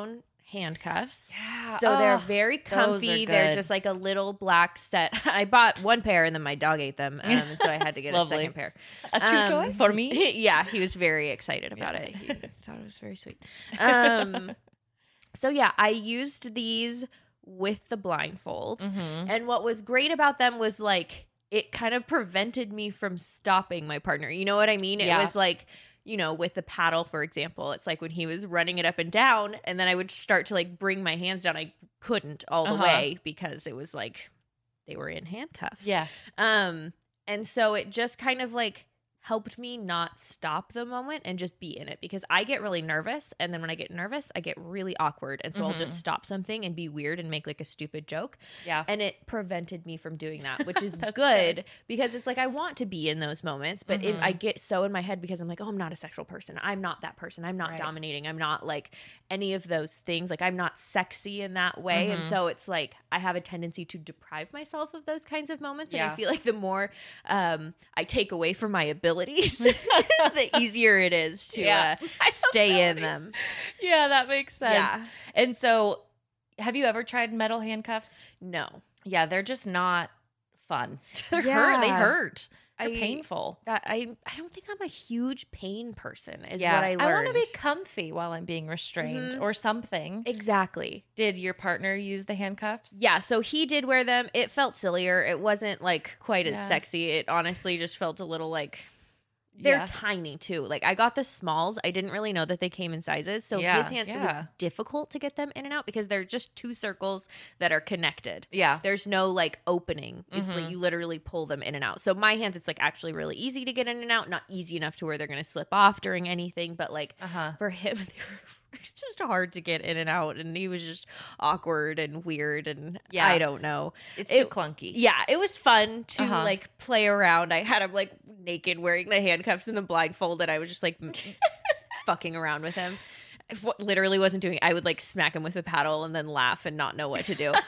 Speaker 2: handcuffs.
Speaker 3: Yeah.
Speaker 2: So they're
Speaker 3: Ugh,
Speaker 2: very
Speaker 3: those
Speaker 2: comfy.
Speaker 3: are
Speaker 2: They're
Speaker 3: good.
Speaker 2: just like a little black set. I bought one pair and then my dog ate them. Um, and so I had to get a
Speaker 3: Lovely.
Speaker 2: second pair.
Speaker 3: A true
Speaker 2: Um,
Speaker 3: toy for me.
Speaker 2: Yeah, he was very excited about
Speaker 3: Yeah.
Speaker 2: it. He thought it was very sweet. Um, so yeah, I used these with the blindfold.
Speaker 3: Mm-hmm.
Speaker 2: And what was great about them was like it kind of prevented me from stopping my partner. You know what I mean? It
Speaker 3: Yeah.
Speaker 2: was like, you know, with the paddle, for example, it's like when he was running it up and down, and then I would start to like bring my hands down. I couldn't all the
Speaker 3: Uh-huh.
Speaker 2: way because it was like they were in handcuffs.
Speaker 3: Yeah.
Speaker 2: Um, and so it just kind of like helped me not stop the moment and just be in it, because I get really nervous, and then when I get nervous I get really awkward, and so I'll just
Speaker 3: Mhm.
Speaker 2: stop something and be weird and make like a stupid joke,
Speaker 3: Yeah.
Speaker 2: and it prevented me from doing that, which is
Speaker 3: That's
Speaker 2: good,
Speaker 3: good.
Speaker 2: because it's like I want to be in those moments, but it,
Speaker 3: Mhm.
Speaker 2: I get so in my head because I'm like, oh, I'm not a sexual person, I'm not that person, I'm not
Speaker 3: Right.
Speaker 2: dominating, I'm not like any of those things, like I'm not sexy in that way, and
Speaker 3: Mhm.
Speaker 2: so it's like I have a tendency to deprive myself of those kinds of moments, and I
Speaker 3: Yeah.
Speaker 2: feel like the more um, I take away from my abilities, the easier it is to
Speaker 3: Yeah.
Speaker 2: uh, stay in them.
Speaker 3: Yeah, that makes sense.
Speaker 2: Yeah.
Speaker 3: And so, have you ever tried metal handcuffs?
Speaker 2: No.
Speaker 3: Yeah, they're just not fun. They're
Speaker 2: Yeah.
Speaker 3: hurt. They hurt. They're
Speaker 2: I-
Speaker 3: painful.
Speaker 2: I, I I don't think I'm a huge pain person, is
Speaker 3: yeah,
Speaker 2: what I learned.
Speaker 3: I want to be comfy while I'm being restrained
Speaker 2: Mhm.
Speaker 3: or something.
Speaker 2: Exactly.
Speaker 3: Did your partner use the handcuffs?
Speaker 2: Yeah, so he did wear them. It felt sillier. It wasn't like quite as
Speaker 3: Yeah.
Speaker 2: sexy. It honestly just felt a little like they're
Speaker 3: Yeah.
Speaker 2: tiny too. Like I got the smalls. I didn't really know that they came in sizes. So
Speaker 3: Yeah,
Speaker 2: his hands, it was
Speaker 3: yeah.
Speaker 2: difficult to get them in and out because they're just two circles that are connected.
Speaker 3: Yeah.
Speaker 2: There's no like opening. It's
Speaker 3: Mhm.
Speaker 2: like you literally pull them in and out. So my hands, it's like actually really easy to get in and out. Not easy enough to where they're going to slip off during anything, but like
Speaker 3: Uh huh.
Speaker 2: for him, they were it's just hard to get in and out, and he was just awkward and weird, and
Speaker 3: Yeah.
Speaker 2: I don't know.
Speaker 3: It's
Speaker 2: It-
Speaker 3: too clunky.
Speaker 2: Yeah, it was fun to
Speaker 3: Uh-huh.
Speaker 2: like play around. I had him like naked, wearing the handcuffs and the blindfold, and I was just like m- fucking around with him. I w- literally wasn't doing. I would like smack him with a paddle and then laugh and not know what to do.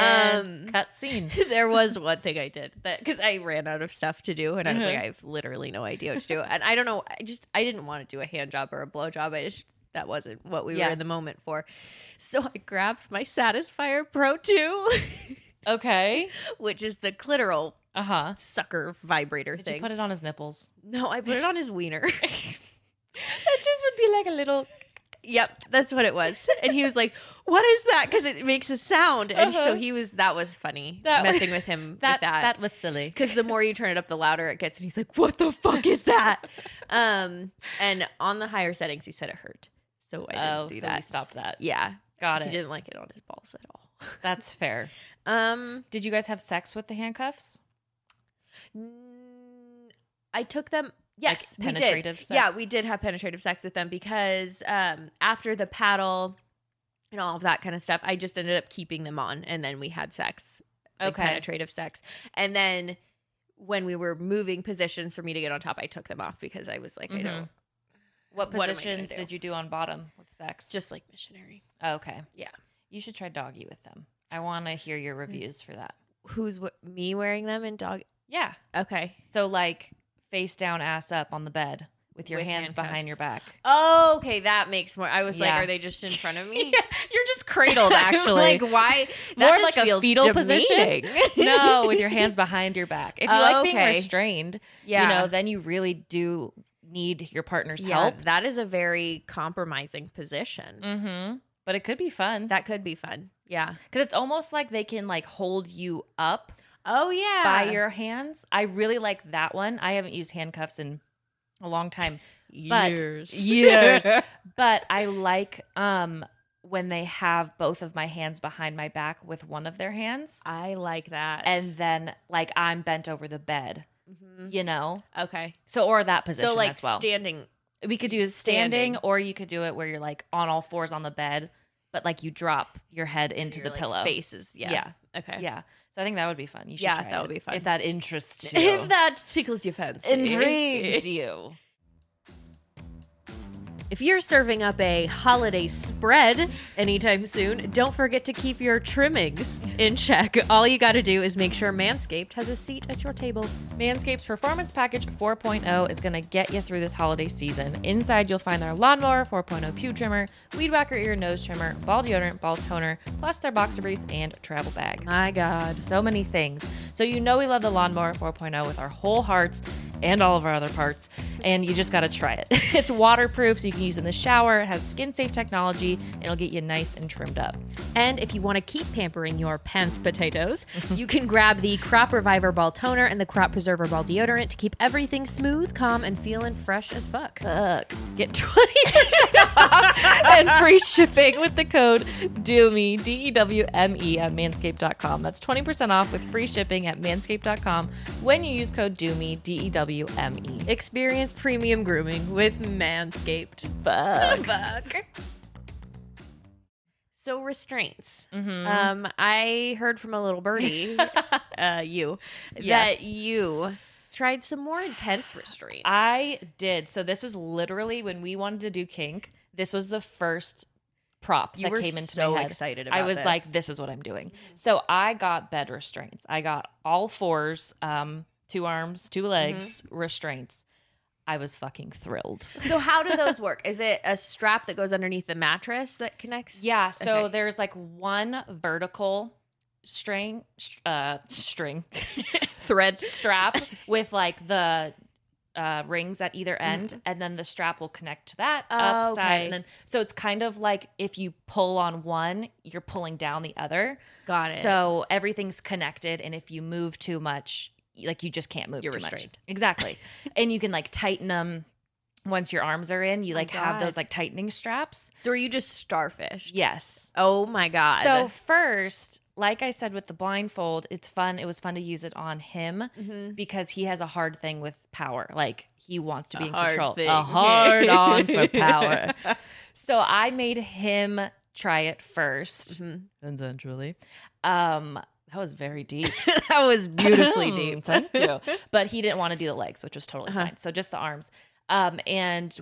Speaker 3: And
Speaker 2: Um,
Speaker 3: cut scene.
Speaker 2: There was one thing I did that because I ran out of stuff to do, and I was like,
Speaker 3: Mhm.
Speaker 2: I have literally no idea what to do, and I don't know. I just I didn't want to do a hand job or a blow job. I just that wasn't what we
Speaker 3: Yeah.
Speaker 2: were in the moment for. So I grabbed my Satisfyer Pro two,
Speaker 3: Okay.
Speaker 2: which is the clitoral
Speaker 3: Uh huh.
Speaker 2: sucker vibrator
Speaker 3: Did
Speaker 2: thing.
Speaker 3: you put it on his nipples?
Speaker 2: no, I put it on his wiener.
Speaker 3: That just would be like a little.
Speaker 2: Yep, that's what it was. And he was like, "What is that?" Because it makes a sound. And
Speaker 3: Uh-huh.
Speaker 2: so he was. That was funny.
Speaker 3: That was-
Speaker 2: messing with him
Speaker 3: That
Speaker 2: with that.
Speaker 3: that was silly.
Speaker 2: Because the more you turn it up, the louder it gets. And he's like, "What the fuck is that?" um, and on the higher settings, he said it hurt. So I didn't
Speaker 3: Oh,
Speaker 2: do
Speaker 3: so
Speaker 2: that.
Speaker 3: we stopped that.
Speaker 2: Yeah,
Speaker 3: Got
Speaker 2: he
Speaker 3: it.
Speaker 2: didn't like it on his balls at all.
Speaker 3: That's fair.
Speaker 2: Um,
Speaker 3: Did you guys have sex with the handcuffs?
Speaker 2: mm, I took them. Yes,
Speaker 3: Like
Speaker 2: we
Speaker 3: penetrative
Speaker 2: did.
Speaker 3: sex?
Speaker 2: Yeah, we did have penetrative sex with them because um, after the paddle and all of that kind of stuff, I just ended up keeping them on, and then we had sex, like
Speaker 3: Okay.
Speaker 2: penetrative sex, and then when we were moving positions for me to get on top, I took them off because I was like, I
Speaker 3: Mhm.
Speaker 2: don't.
Speaker 3: What
Speaker 2: What am I gonna
Speaker 3: positions
Speaker 2: do?
Speaker 3: did you do on bottom with sex?
Speaker 2: Just like missionary.
Speaker 3: Oh, okay.
Speaker 2: Yeah.
Speaker 3: You should try doggy with them. I want to hear your reviews for that.
Speaker 2: Who's wh- me wearing them in dog?
Speaker 3: Yeah.
Speaker 2: Okay.
Speaker 3: So like face down, ass up on the bed with your
Speaker 2: With
Speaker 3: hands behind
Speaker 2: handcuffs.
Speaker 3: your back.
Speaker 2: Oh, okay. That makes more. I was like,
Speaker 3: Yeah.
Speaker 2: are they just in front of me?
Speaker 3: You're just cradled, actually.
Speaker 2: like why?
Speaker 3: More
Speaker 2: That just
Speaker 3: like a
Speaker 2: feels
Speaker 3: fetal position?
Speaker 2: demeaning.
Speaker 3: No, with your hands behind your back. If you
Speaker 2: Oh,
Speaker 3: like being
Speaker 2: okay.
Speaker 3: restrained,
Speaker 2: Yeah.
Speaker 3: you know, then you really do need your partner's
Speaker 2: Yeah,
Speaker 3: help.
Speaker 2: that is a very compromising position.
Speaker 3: Mm-hmm. But it could be fun
Speaker 2: That could be fun. Yeah.
Speaker 3: because it's almost like they can like hold you up
Speaker 2: Oh yeah.
Speaker 3: by your hands. I really like that one. I haven't used handcuffs in a long time, but years. But I like um when they have both of my hands behind my back with one of their hands,
Speaker 2: I like that.
Speaker 3: and then like I'm bent over the bed,
Speaker 2: Mhm.
Speaker 3: you know.
Speaker 2: Okay.
Speaker 3: So or that position
Speaker 2: So like
Speaker 3: as well.
Speaker 2: standing.
Speaker 3: We could do standing,
Speaker 2: standing.
Speaker 3: or you could do it where you're like on all fours on the bed, but like you drop your head into
Speaker 2: your,
Speaker 3: the
Speaker 2: like,
Speaker 3: pillow.
Speaker 2: faces. Yeah.
Speaker 3: Yeah.
Speaker 2: Okay.
Speaker 3: Yeah. So I think that would be fun. You should
Speaker 2: Yeah,
Speaker 3: try
Speaker 2: that
Speaker 3: it
Speaker 2: would be fun.
Speaker 3: if that interests you.
Speaker 2: If that tickles your fancy.
Speaker 3: intrigues you.
Speaker 2: If you're serving up a holiday spread anytime soon, don't forget to keep your trimmings in check. All you got to do is make sure Manscaped has a seat at your table.
Speaker 3: Manscaped's Performance Package four point oh is going to get you through this holiday season. Inside, you'll find their Lawnmower four point oh Pube Trimmer, Weed Whacker Ear and Nose Trimmer, Ball Deodorant, Ball Toner, plus their boxer briefs and travel bag.
Speaker 2: My God.
Speaker 3: So many things. So you know we love the Lawnmower four point oh with our whole hearts and all of our other parts, and you just got to try it. It's waterproof, so you can use it in the shower. It has skin-safe technology, and it'll get you nice and trimmed up.
Speaker 2: And if you want to keep pampering your pants potatoes, you can grab the Crop Reviver Ball Toner and the Crop Preserver Ball Deodorant to keep everything smooth, calm, and feeling fresh as fuck.
Speaker 3: Fuck. Get twenty percent off and free shipping with the code DEWME, D E W M E, at manscaped dot com. That's twenty percent off with free shipping at manscaped dot com when you use code DEWME, D E W M E.
Speaker 2: Experience premium grooming with Manscaped.
Speaker 3: Fuck.
Speaker 2: Fuck. So restraints.
Speaker 3: Mhm.
Speaker 2: Um, I heard from a little birdie, uh, you,
Speaker 3: Yes.
Speaker 2: that you tried some more intense restraints.
Speaker 3: I did. So this was literally when we wanted to do kink. This was the first prop
Speaker 2: You
Speaker 3: that
Speaker 2: were
Speaker 3: came into
Speaker 2: so
Speaker 3: my head.
Speaker 2: excited
Speaker 3: I
Speaker 2: about
Speaker 3: was
Speaker 2: this.
Speaker 3: like, this is what I'm doing. So I got bed restraints. I got all fours, um, two arms, two legs restraints. I was fucking thrilled.
Speaker 2: So how do those work? Is it a strap that goes underneath the mattress that connects?
Speaker 3: Yeah, so
Speaker 2: Okay.
Speaker 3: there's like one vertical string, uh, string,
Speaker 2: Thread.
Speaker 3: strap with like the uh, rings at either end, and then the strap will connect to that
Speaker 2: Oh,
Speaker 3: upside,
Speaker 2: okay.
Speaker 3: and then so it's kind of like if you pull on one, you're pulling down the other.
Speaker 2: Got it.
Speaker 3: So everything's connected, and if you move too much, like you just can't move
Speaker 2: You're
Speaker 3: too much.
Speaker 2: restrained.
Speaker 3: Exactly, and you can like tighten them once your arms are in. You like have
Speaker 2: God.
Speaker 3: those like tightening straps.
Speaker 2: So are you just starfish?
Speaker 3: Yes.
Speaker 2: Oh my God.
Speaker 3: So first, like I said with the blindfold, it's fun. It was fun to use it on him
Speaker 2: Mhm.
Speaker 3: because he has a hard thing with power. Like he wants to be
Speaker 2: A
Speaker 3: in
Speaker 2: hard
Speaker 3: control.
Speaker 2: thing.
Speaker 3: A hard on for power. So I made him try it 1st
Speaker 2: Mhm.
Speaker 3: Consensually. Um, that was very deep.
Speaker 2: that was beautifully deep.
Speaker 3: Thank you. But he didn't want to do the legs, which was totally
Speaker 2: Uh-huh.
Speaker 3: fine. So just the arms. Um, and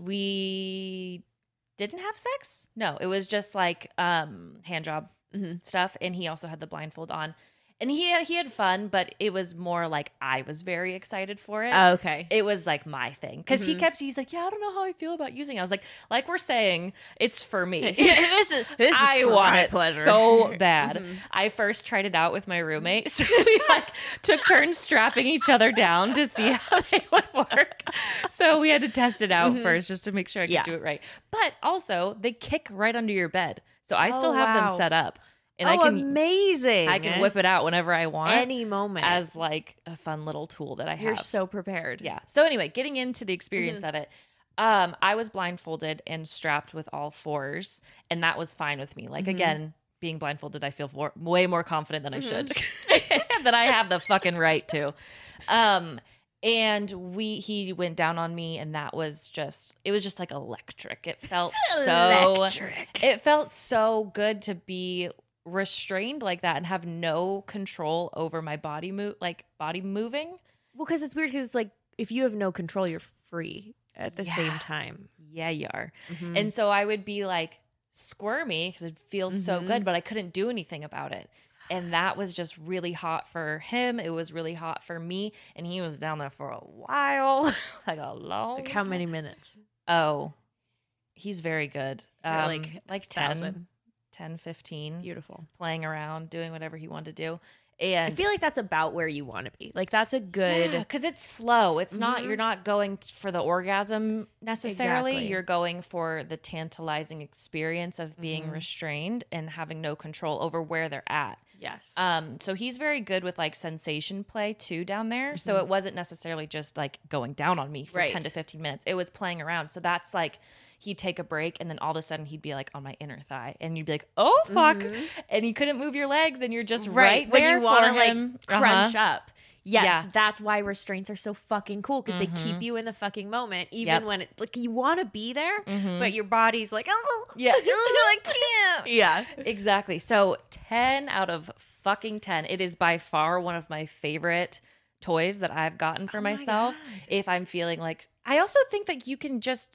Speaker 3: we didn't have sex. No, it was just like um hand job
Speaker 2: Mhm.
Speaker 3: stuff. And he also had the blindfold on. And he had, he had fun, but it was more like I was very excited for it.
Speaker 2: Oh, okay.
Speaker 3: It was like my thing because he
Speaker 2: Mhm.
Speaker 3: kept he's like, yeah, I don't know how I feel about using it. I was like, like we're saying, it's for me.
Speaker 2: this is this is
Speaker 3: I
Speaker 2: for
Speaker 3: want
Speaker 2: my
Speaker 3: it
Speaker 2: pleasure.
Speaker 3: so bad.
Speaker 2: Mhm.
Speaker 3: I first tried it out with my roommate, so we like took turns strapping each other down to see how they would work. So we had to test it out
Speaker 2: Mhm.
Speaker 3: first just to make sure I could
Speaker 2: Yeah.
Speaker 3: do it right. But also, they kick right under your bed, so I
Speaker 2: Oh,
Speaker 3: still have
Speaker 2: wow.
Speaker 3: them set up, and
Speaker 2: oh,
Speaker 3: I can
Speaker 2: amazing.
Speaker 3: I can whip it out whenever I want
Speaker 2: any moment
Speaker 3: as like a fun little tool that I have.
Speaker 2: You're so prepared.
Speaker 3: Yeah. So anyway, getting into the experience
Speaker 2: Mhm.
Speaker 3: of it, um, I was blindfolded and strapped with all fours, and that was fine with me. Like
Speaker 2: Mhm.
Speaker 3: again, being blindfolded, I feel for, way more confident than I
Speaker 2: Mhm.
Speaker 3: should, that I have the fucking right to. Um, and we he went down on me, and that was just it was just like electric. It felt so
Speaker 2: Electric.
Speaker 3: it felt so good to be restrained like that and have no control over my body move like body moving.
Speaker 2: Well, because it's weird because it's like if you have no control, you're free at the
Speaker 3: Yeah.
Speaker 2: same time.
Speaker 3: Yeah, you are.
Speaker 2: Mhm.
Speaker 3: And so I would be like squirmy because it feels so
Speaker 2: Mhm.
Speaker 3: good, but I couldn't do anything about it. And that was just really hot for him. It was really hot for me. And he was down there for a while, like a long
Speaker 2: like how many minutes?
Speaker 3: Oh, he's very good.
Speaker 2: Yeah,
Speaker 3: Um,
Speaker 2: like
Speaker 3: like ten,
Speaker 2: thousand.
Speaker 3: ten, fifteen,
Speaker 2: Beautiful.
Speaker 3: playing around, doing whatever he wanted to do.
Speaker 2: I
Speaker 3: And
Speaker 2: feel like that's about where you want to be. Like that's a good.
Speaker 3: because it's slow. It's not
Speaker 2: Mhm.
Speaker 3: you're not going t- for the orgasm necessarily.
Speaker 2: Exactly.
Speaker 3: You're going for the tantalizing experience of being
Speaker 2: Mhm.
Speaker 3: restrained and having no control over where they're at.
Speaker 2: Yes.
Speaker 3: Um, so he's very good with like sensation play too down there. So
Speaker 2: Mhm.
Speaker 3: it wasn't necessarily just like going down on me for
Speaker 2: Right.
Speaker 3: ten to fifteen minutes. It was playing around. So that's like he'd take a break and then all of a sudden he'd be like on my inner thigh and you'd be like, oh fuck.
Speaker 2: Mhm.
Speaker 3: And you couldn't move your legs and you're just right,
Speaker 2: when
Speaker 3: there
Speaker 2: you want to
Speaker 3: for
Speaker 2: like
Speaker 3: him.
Speaker 2: crunch
Speaker 3: Uh-huh.
Speaker 2: up. Yes,
Speaker 3: Yeah.
Speaker 2: that's why restraints are so fucking cool because they keep
Speaker 3: Mhm.
Speaker 2: you in the fucking moment, even
Speaker 3: Yep.
Speaker 2: when it like you want to be there,
Speaker 3: Mhm.
Speaker 2: but your body's like, oh,
Speaker 3: Yeah.
Speaker 2: I can't. Yeah,
Speaker 3: Exactly. So ten out of fucking ten. It is by far one of my favorite toys that I've gotten for
Speaker 2: Oh my
Speaker 3: myself.
Speaker 2: God.
Speaker 3: If I'm feeling like, I also think that you can just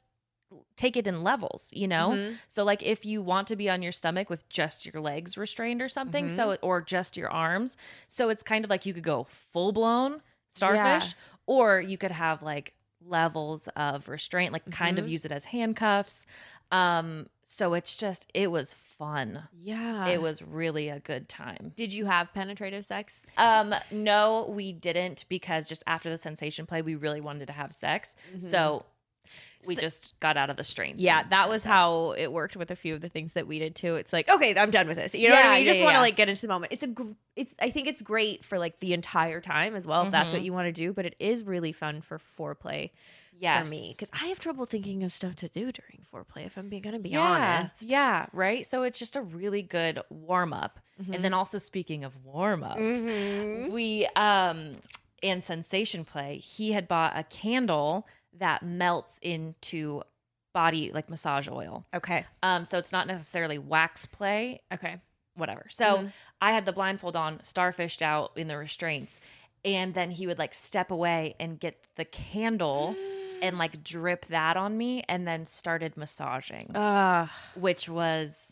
Speaker 3: take it in levels, you know?
Speaker 2: Mm-hmm.
Speaker 3: So like if you want to be on your stomach with just your legs restrained or something,
Speaker 2: Mm-hmm.
Speaker 3: so or just your arms. So it's kind of like you could go full blown starfish,
Speaker 2: Yeah.
Speaker 3: or you could have like levels of restraint, like kind
Speaker 2: Mm-hmm.
Speaker 3: of use it as handcuffs. Um, so it's just, it was fun.
Speaker 2: Yeah.
Speaker 3: It was really a good time.
Speaker 2: Did you have penetrative sex?
Speaker 3: Um, no, we didn't, because just after the sensation play, we really wanted to have sex. So we just got out of the strains.
Speaker 2: Yeah,
Speaker 3: and
Speaker 2: that
Speaker 3: had
Speaker 2: was
Speaker 3: sex.
Speaker 2: how it worked with a few of the things that we did too. It's like, okay, I'm done with this. You know what
Speaker 3: Yeah,
Speaker 2: I mean? You
Speaker 3: yeah,
Speaker 2: just want to
Speaker 3: yeah.
Speaker 2: like get into the moment. It's a, gr- it's. I think it's great for like the entire time as well if that's
Speaker 3: Mm-hmm.
Speaker 2: what you want to do. But it is really fun for foreplay
Speaker 3: Yes.
Speaker 2: for me because I have trouble thinking of stuff to do during foreplay. If I'm being gonna be
Speaker 3: yeah,
Speaker 2: honest.
Speaker 3: yeah, right. So it's just a really good warm up.
Speaker 2: Mm-hmm.
Speaker 3: And then also speaking of warm up, we um in sensation play, he had bought a candle that melts into body like massage oil.
Speaker 2: Okay.
Speaker 3: Um, so it's not necessarily wax play,
Speaker 2: Okay.
Speaker 3: whatever. So
Speaker 2: Mm-hmm.
Speaker 3: I had the blindfold on, starfished out in the restraints, and then he would like step away and get the candle and like drip that on me, and then started massaging,
Speaker 2: Uh,
Speaker 3: which was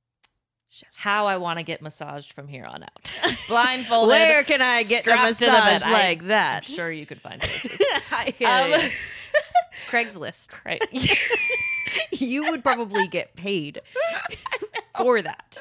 Speaker 3: how I want to get massaged from here on out. Blindfolded.
Speaker 2: where can I get a
Speaker 3: strapped to the
Speaker 2: massage
Speaker 3: bed. I-
Speaker 2: like that?
Speaker 3: I'm sure you could find places.
Speaker 2: I
Speaker 3: Um,
Speaker 2: get it. Craigslist.
Speaker 3: Right.
Speaker 2: You would probably get paid for that.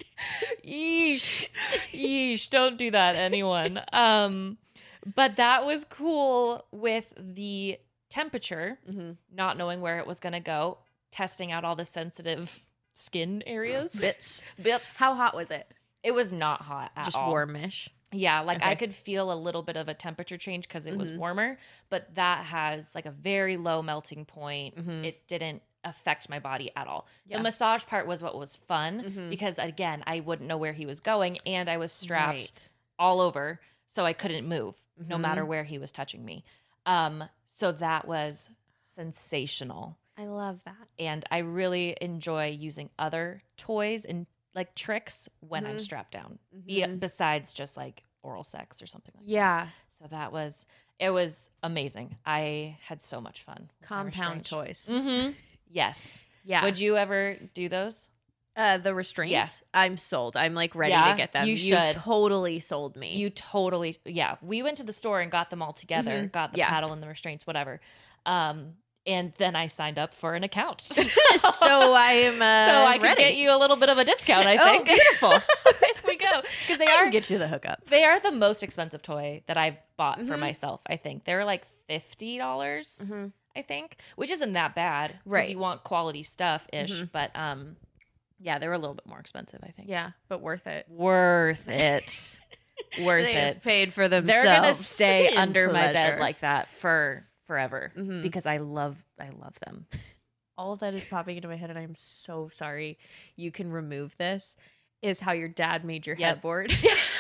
Speaker 3: Yeesh. Yeesh. Don't do that, anyone. Um, but that was cool with the temperature,
Speaker 2: Mm-hmm.
Speaker 3: not knowing where it was going to go, testing out all the sensitive skin areas.
Speaker 2: Bits.
Speaker 3: Bits.
Speaker 2: How hot was it?
Speaker 3: It was not hot at
Speaker 2: Just
Speaker 3: all.
Speaker 2: warmish.
Speaker 3: Yeah, like I
Speaker 2: Okay.
Speaker 3: could feel a little bit of a temperature change because it was
Speaker 2: Mhm.
Speaker 3: warmer, but that has like a very low melting point.
Speaker 2: Mhm.
Speaker 3: It didn't affect my body at all.
Speaker 2: Yeah.
Speaker 3: The massage part was what was fun
Speaker 2: Mhm.
Speaker 3: because again, I wouldn't know where he was going, and I was strapped
Speaker 2: Right.
Speaker 3: all over, so I couldn't move no
Speaker 2: Mhm.
Speaker 3: matter where he was touching me. Um, so that was sensational.
Speaker 2: I love that.
Speaker 3: And I really enjoy using other toys and like tricks when I'm
Speaker 2: Mhm.
Speaker 3: strapped down, be-
Speaker 2: Mhm.
Speaker 3: besides just like oral sex or something like that.
Speaker 2: Yeah.
Speaker 3: So that was, it was amazing. I had so much fun. with my
Speaker 2: Compound
Speaker 3: restraint.
Speaker 2: toys.
Speaker 3: Mm-hmm. Yes.
Speaker 2: Yeah.
Speaker 3: Would you ever do those?
Speaker 2: uh, the restraints?
Speaker 3: Yeah.
Speaker 2: I'm sold. I'm like ready
Speaker 3: Yeah,
Speaker 2: to get them.
Speaker 3: you
Speaker 2: You've
Speaker 3: should.
Speaker 2: totally sold me.
Speaker 3: You totally, yeah. We went to the store and got them all together,
Speaker 2: Mhm.
Speaker 3: got the
Speaker 2: Yeah.
Speaker 3: paddle and the restraints, whatever. Um, and then I signed up for an account. so
Speaker 2: so I am. Uh,
Speaker 3: I could
Speaker 2: ready.
Speaker 3: get you a little bit of a discount, I
Speaker 2: Oh,
Speaker 3: think.
Speaker 2: beautiful.
Speaker 3: There we go. Because they
Speaker 2: I
Speaker 3: are
Speaker 2: can get you the hookup.
Speaker 3: they are the most expensive toy that I've bought for
Speaker 2: Mhm.
Speaker 3: myself, I think. They're like fifty dollars,
Speaker 2: Mhm.
Speaker 3: I think, which isn't that bad. Because
Speaker 2: Right.
Speaker 3: you want quality stuff ish.
Speaker 2: Mhm.
Speaker 3: But um, yeah, they were a little bit more expensive, I think.
Speaker 2: Yeah, but worth it.
Speaker 3: Worth it. Worth
Speaker 2: They
Speaker 3: it.
Speaker 2: have paid for
Speaker 3: They're
Speaker 2: themselves.
Speaker 3: gonna stay
Speaker 2: in
Speaker 3: under my bed
Speaker 2: pleasure.
Speaker 3: like that for forever
Speaker 2: Mhm.
Speaker 3: because I love I love them.
Speaker 2: All that is popping into my head, and I'm so sorry. You can remove this. Is how your dad made your
Speaker 3: Yep.
Speaker 2: headboard.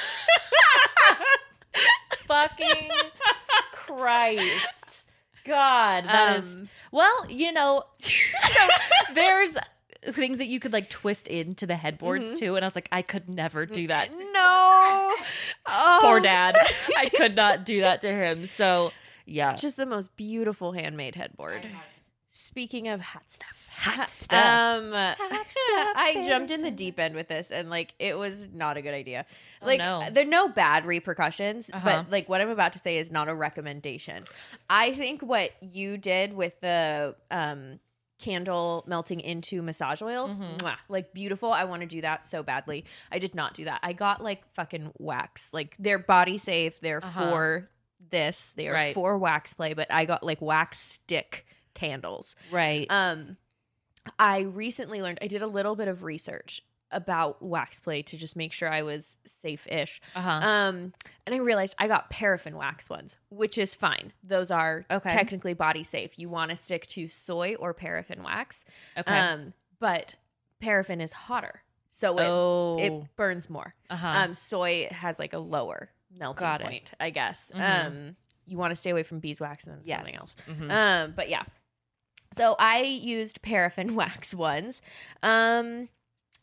Speaker 3: Fucking Christ. God, that is
Speaker 2: Um,
Speaker 3: well, you know, so there's things that you could like twist into the headboards
Speaker 2: Mhm.
Speaker 3: too, and I was like, I could never do that.
Speaker 2: No. Oh.
Speaker 3: Poor dad. I could not do that to him. So yeah.
Speaker 2: Just the most beautiful handmade headboard. Speaking of hot stuff.
Speaker 3: Hot stuff.
Speaker 2: Um,
Speaker 3: stuff,
Speaker 2: I jumped in the deep end with this and like it was not a good idea.
Speaker 3: Oh,
Speaker 2: Like
Speaker 3: no.
Speaker 2: there are no bad repercussions,
Speaker 3: Uh-huh.
Speaker 2: but like what I'm about to say is not a recommendation. I think what you did with the um candle melting into massage oil,
Speaker 3: Mhm.
Speaker 2: mwah, like beautiful. I want to do that so badly. I did not do that. I got like fucking wax. Like they're body safe. They're
Speaker 3: Uh-huh.
Speaker 2: for this. They are
Speaker 3: Right.
Speaker 2: for wax play, but I got like wax stick candles.
Speaker 3: Right.
Speaker 2: Um, I recently learned, I did a little bit of research about wax play to just make sure I was safe-ish.
Speaker 3: Uh-huh.
Speaker 2: Um, and I realized I got paraffin wax ones, which is fine. Those are
Speaker 3: Okay.
Speaker 2: technically body safe. You want to stick to soy or paraffin wax.
Speaker 3: Okay.
Speaker 2: Um, but paraffin is hotter. So it,
Speaker 3: oh.
Speaker 2: it burns more.
Speaker 3: uh-huh.
Speaker 2: Um, soy has like a lower melting
Speaker 3: Got it.
Speaker 2: point, I guess.
Speaker 3: Mhm.
Speaker 2: Um, you want to stay away from beeswax and
Speaker 3: yes.
Speaker 2: something else.
Speaker 3: Mhm.
Speaker 2: Um, but yeah. So I used paraffin wax ones. Um,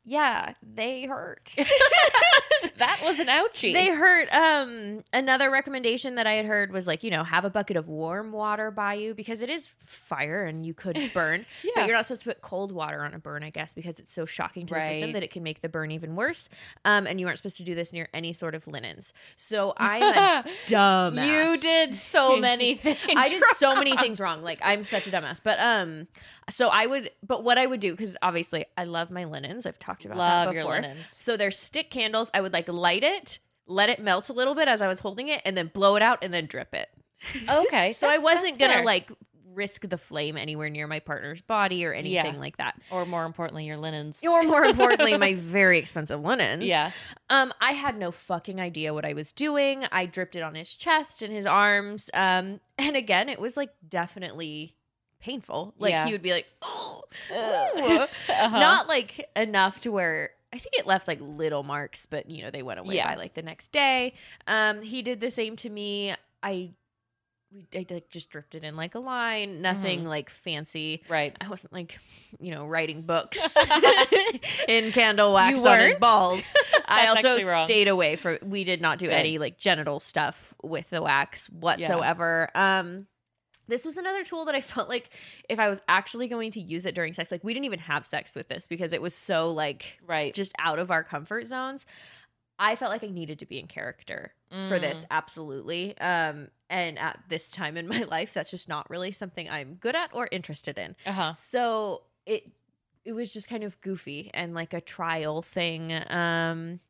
Speaker 2: Yeah, they hurt.
Speaker 3: That was an ouchie.
Speaker 2: They hurt. Um, another recommendation that I had heard was like, you know, have a bucket of warm water by you because it is fire and you could burn.
Speaker 3: Yeah.
Speaker 2: But you're not supposed to put cold water on a burn, I guess, because it's so shocking to the system
Speaker 3: Right.
Speaker 2: that it can make the burn even worse. Um, and you aren't supposed to do this near any sort of linens. So I'm a dumbass.
Speaker 3: You did so many things.
Speaker 2: I did so many things wrong. Like I'm such a dumbass. But um, so I would. But what I would do, because obviously I love my linens. I've talked about
Speaker 3: Love
Speaker 2: that
Speaker 3: your
Speaker 2: before.
Speaker 3: linens.
Speaker 2: So they're stick candles. I would like light it, let it melt a little bit as I was holding it, and then blow it out and then drip it.
Speaker 3: Okay,
Speaker 2: So
Speaker 3: that's-
Speaker 2: I wasn't
Speaker 3: that's
Speaker 2: gonna
Speaker 3: fair.
Speaker 2: like risk the flame anywhere near my partner's body or anything
Speaker 3: Yeah.
Speaker 2: like that.
Speaker 3: or more importantly, your linens.
Speaker 2: Or more importantly, my very expensive linens.
Speaker 3: Yeah.
Speaker 2: Um, I had no fucking idea what I was doing. I dripped it on his chest and his arms. Um, and again, it was like definitely painful. Like
Speaker 3: Yeah.
Speaker 2: he would be like, oh,
Speaker 3: Uh-huh.
Speaker 2: not like enough to where I think it left like little marks, but you know, they went away
Speaker 3: Yeah.
Speaker 2: by like the next day. Um, he did the same to me. I, we, I like just dripped it in like a line, nothing like fancy.
Speaker 3: Right.
Speaker 2: I wasn't like, you know, writing books in candle wax
Speaker 3: You
Speaker 2: on his
Speaker 3: weren't?
Speaker 2: balls. I
Speaker 3: That's
Speaker 2: also
Speaker 3: actually wrong.
Speaker 2: stayed away from, we did not do
Speaker 3: Good.
Speaker 2: any like genital stuff with the wax whatsoever. Um, this was another tool that I felt like if I was actually going to use it during sex, like we didn't even have sex with this because it was so like
Speaker 3: Right.
Speaker 2: just out of our comfort zones. I felt like I needed to be in character for this,
Speaker 3: Mm.
Speaker 2: absolutely. Um, and at this time in my life, that's just not really something I'm good at or interested in.
Speaker 3: Uh-huh.
Speaker 2: So it it was just kind of goofy and like a trial thing. Um,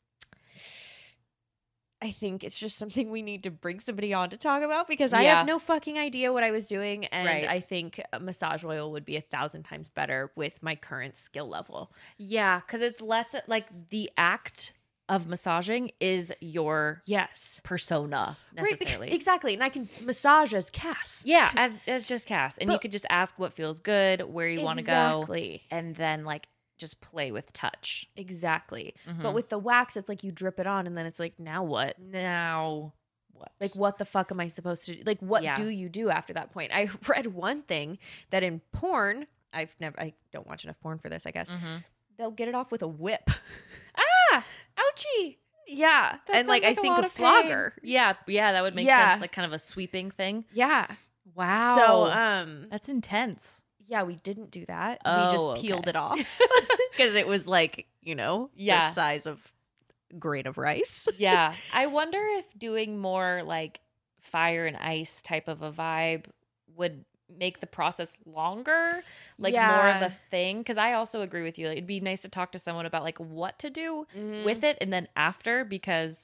Speaker 2: I think it's just something we need to bring somebody on to talk about because I
Speaker 3: Yeah.
Speaker 2: have no fucking idea what I was doing. And
Speaker 3: Right.
Speaker 2: I think massage oil would be a thousand times better with my current skill level.
Speaker 3: Yeah, because it's less like the act of massaging is your
Speaker 2: Yes.
Speaker 3: persona
Speaker 2: Right,
Speaker 3: necessarily.
Speaker 2: beca- exactly. And I can massage as Cass.
Speaker 3: Yeah, as as just Cass, and you
Speaker 2: But-
Speaker 3: could just ask what feels good, where you want to go,
Speaker 2: Exactly.
Speaker 3: and then like just play with touch.
Speaker 2: Exactly.
Speaker 3: Mhm.
Speaker 2: But with the wax, it's like you drip it on and then it's like, now what?
Speaker 3: Now what?
Speaker 2: Like, what the fuck am I supposed to do? Like, what
Speaker 3: Yeah.
Speaker 2: do you do after that point? I read one thing that in porn, I've never, I don't watch enough porn for this, I guess.
Speaker 3: Mhm.
Speaker 2: They'll get it off with a whip.
Speaker 3: Ah, ouchie.
Speaker 2: Yeah.
Speaker 3: That
Speaker 2: and like,
Speaker 3: sounds
Speaker 2: I
Speaker 3: a
Speaker 2: think
Speaker 3: lot
Speaker 2: a
Speaker 3: of pain.
Speaker 2: flogger.
Speaker 3: Yeah, yeah, that would make
Speaker 2: Yeah.
Speaker 3: sense. Like kind of a sweeping thing.
Speaker 2: Yeah.
Speaker 3: Wow.
Speaker 2: So, um,
Speaker 3: that's intense.
Speaker 2: yeah, we didn't do that.
Speaker 3: Oh,
Speaker 2: we just
Speaker 3: okay.
Speaker 2: peeled it off because it was like, you know,
Speaker 3: Yeah.
Speaker 2: the size of grain of rice.
Speaker 3: Yeah. I wonder if doing more like fire and ice type of a vibe would make the process longer, like more of
Speaker 2: Yeah.
Speaker 3: a thing. Cause I also agree with you. Like, it'd be nice to talk to someone about like what to do
Speaker 2: Mhm.
Speaker 3: with it and then after, because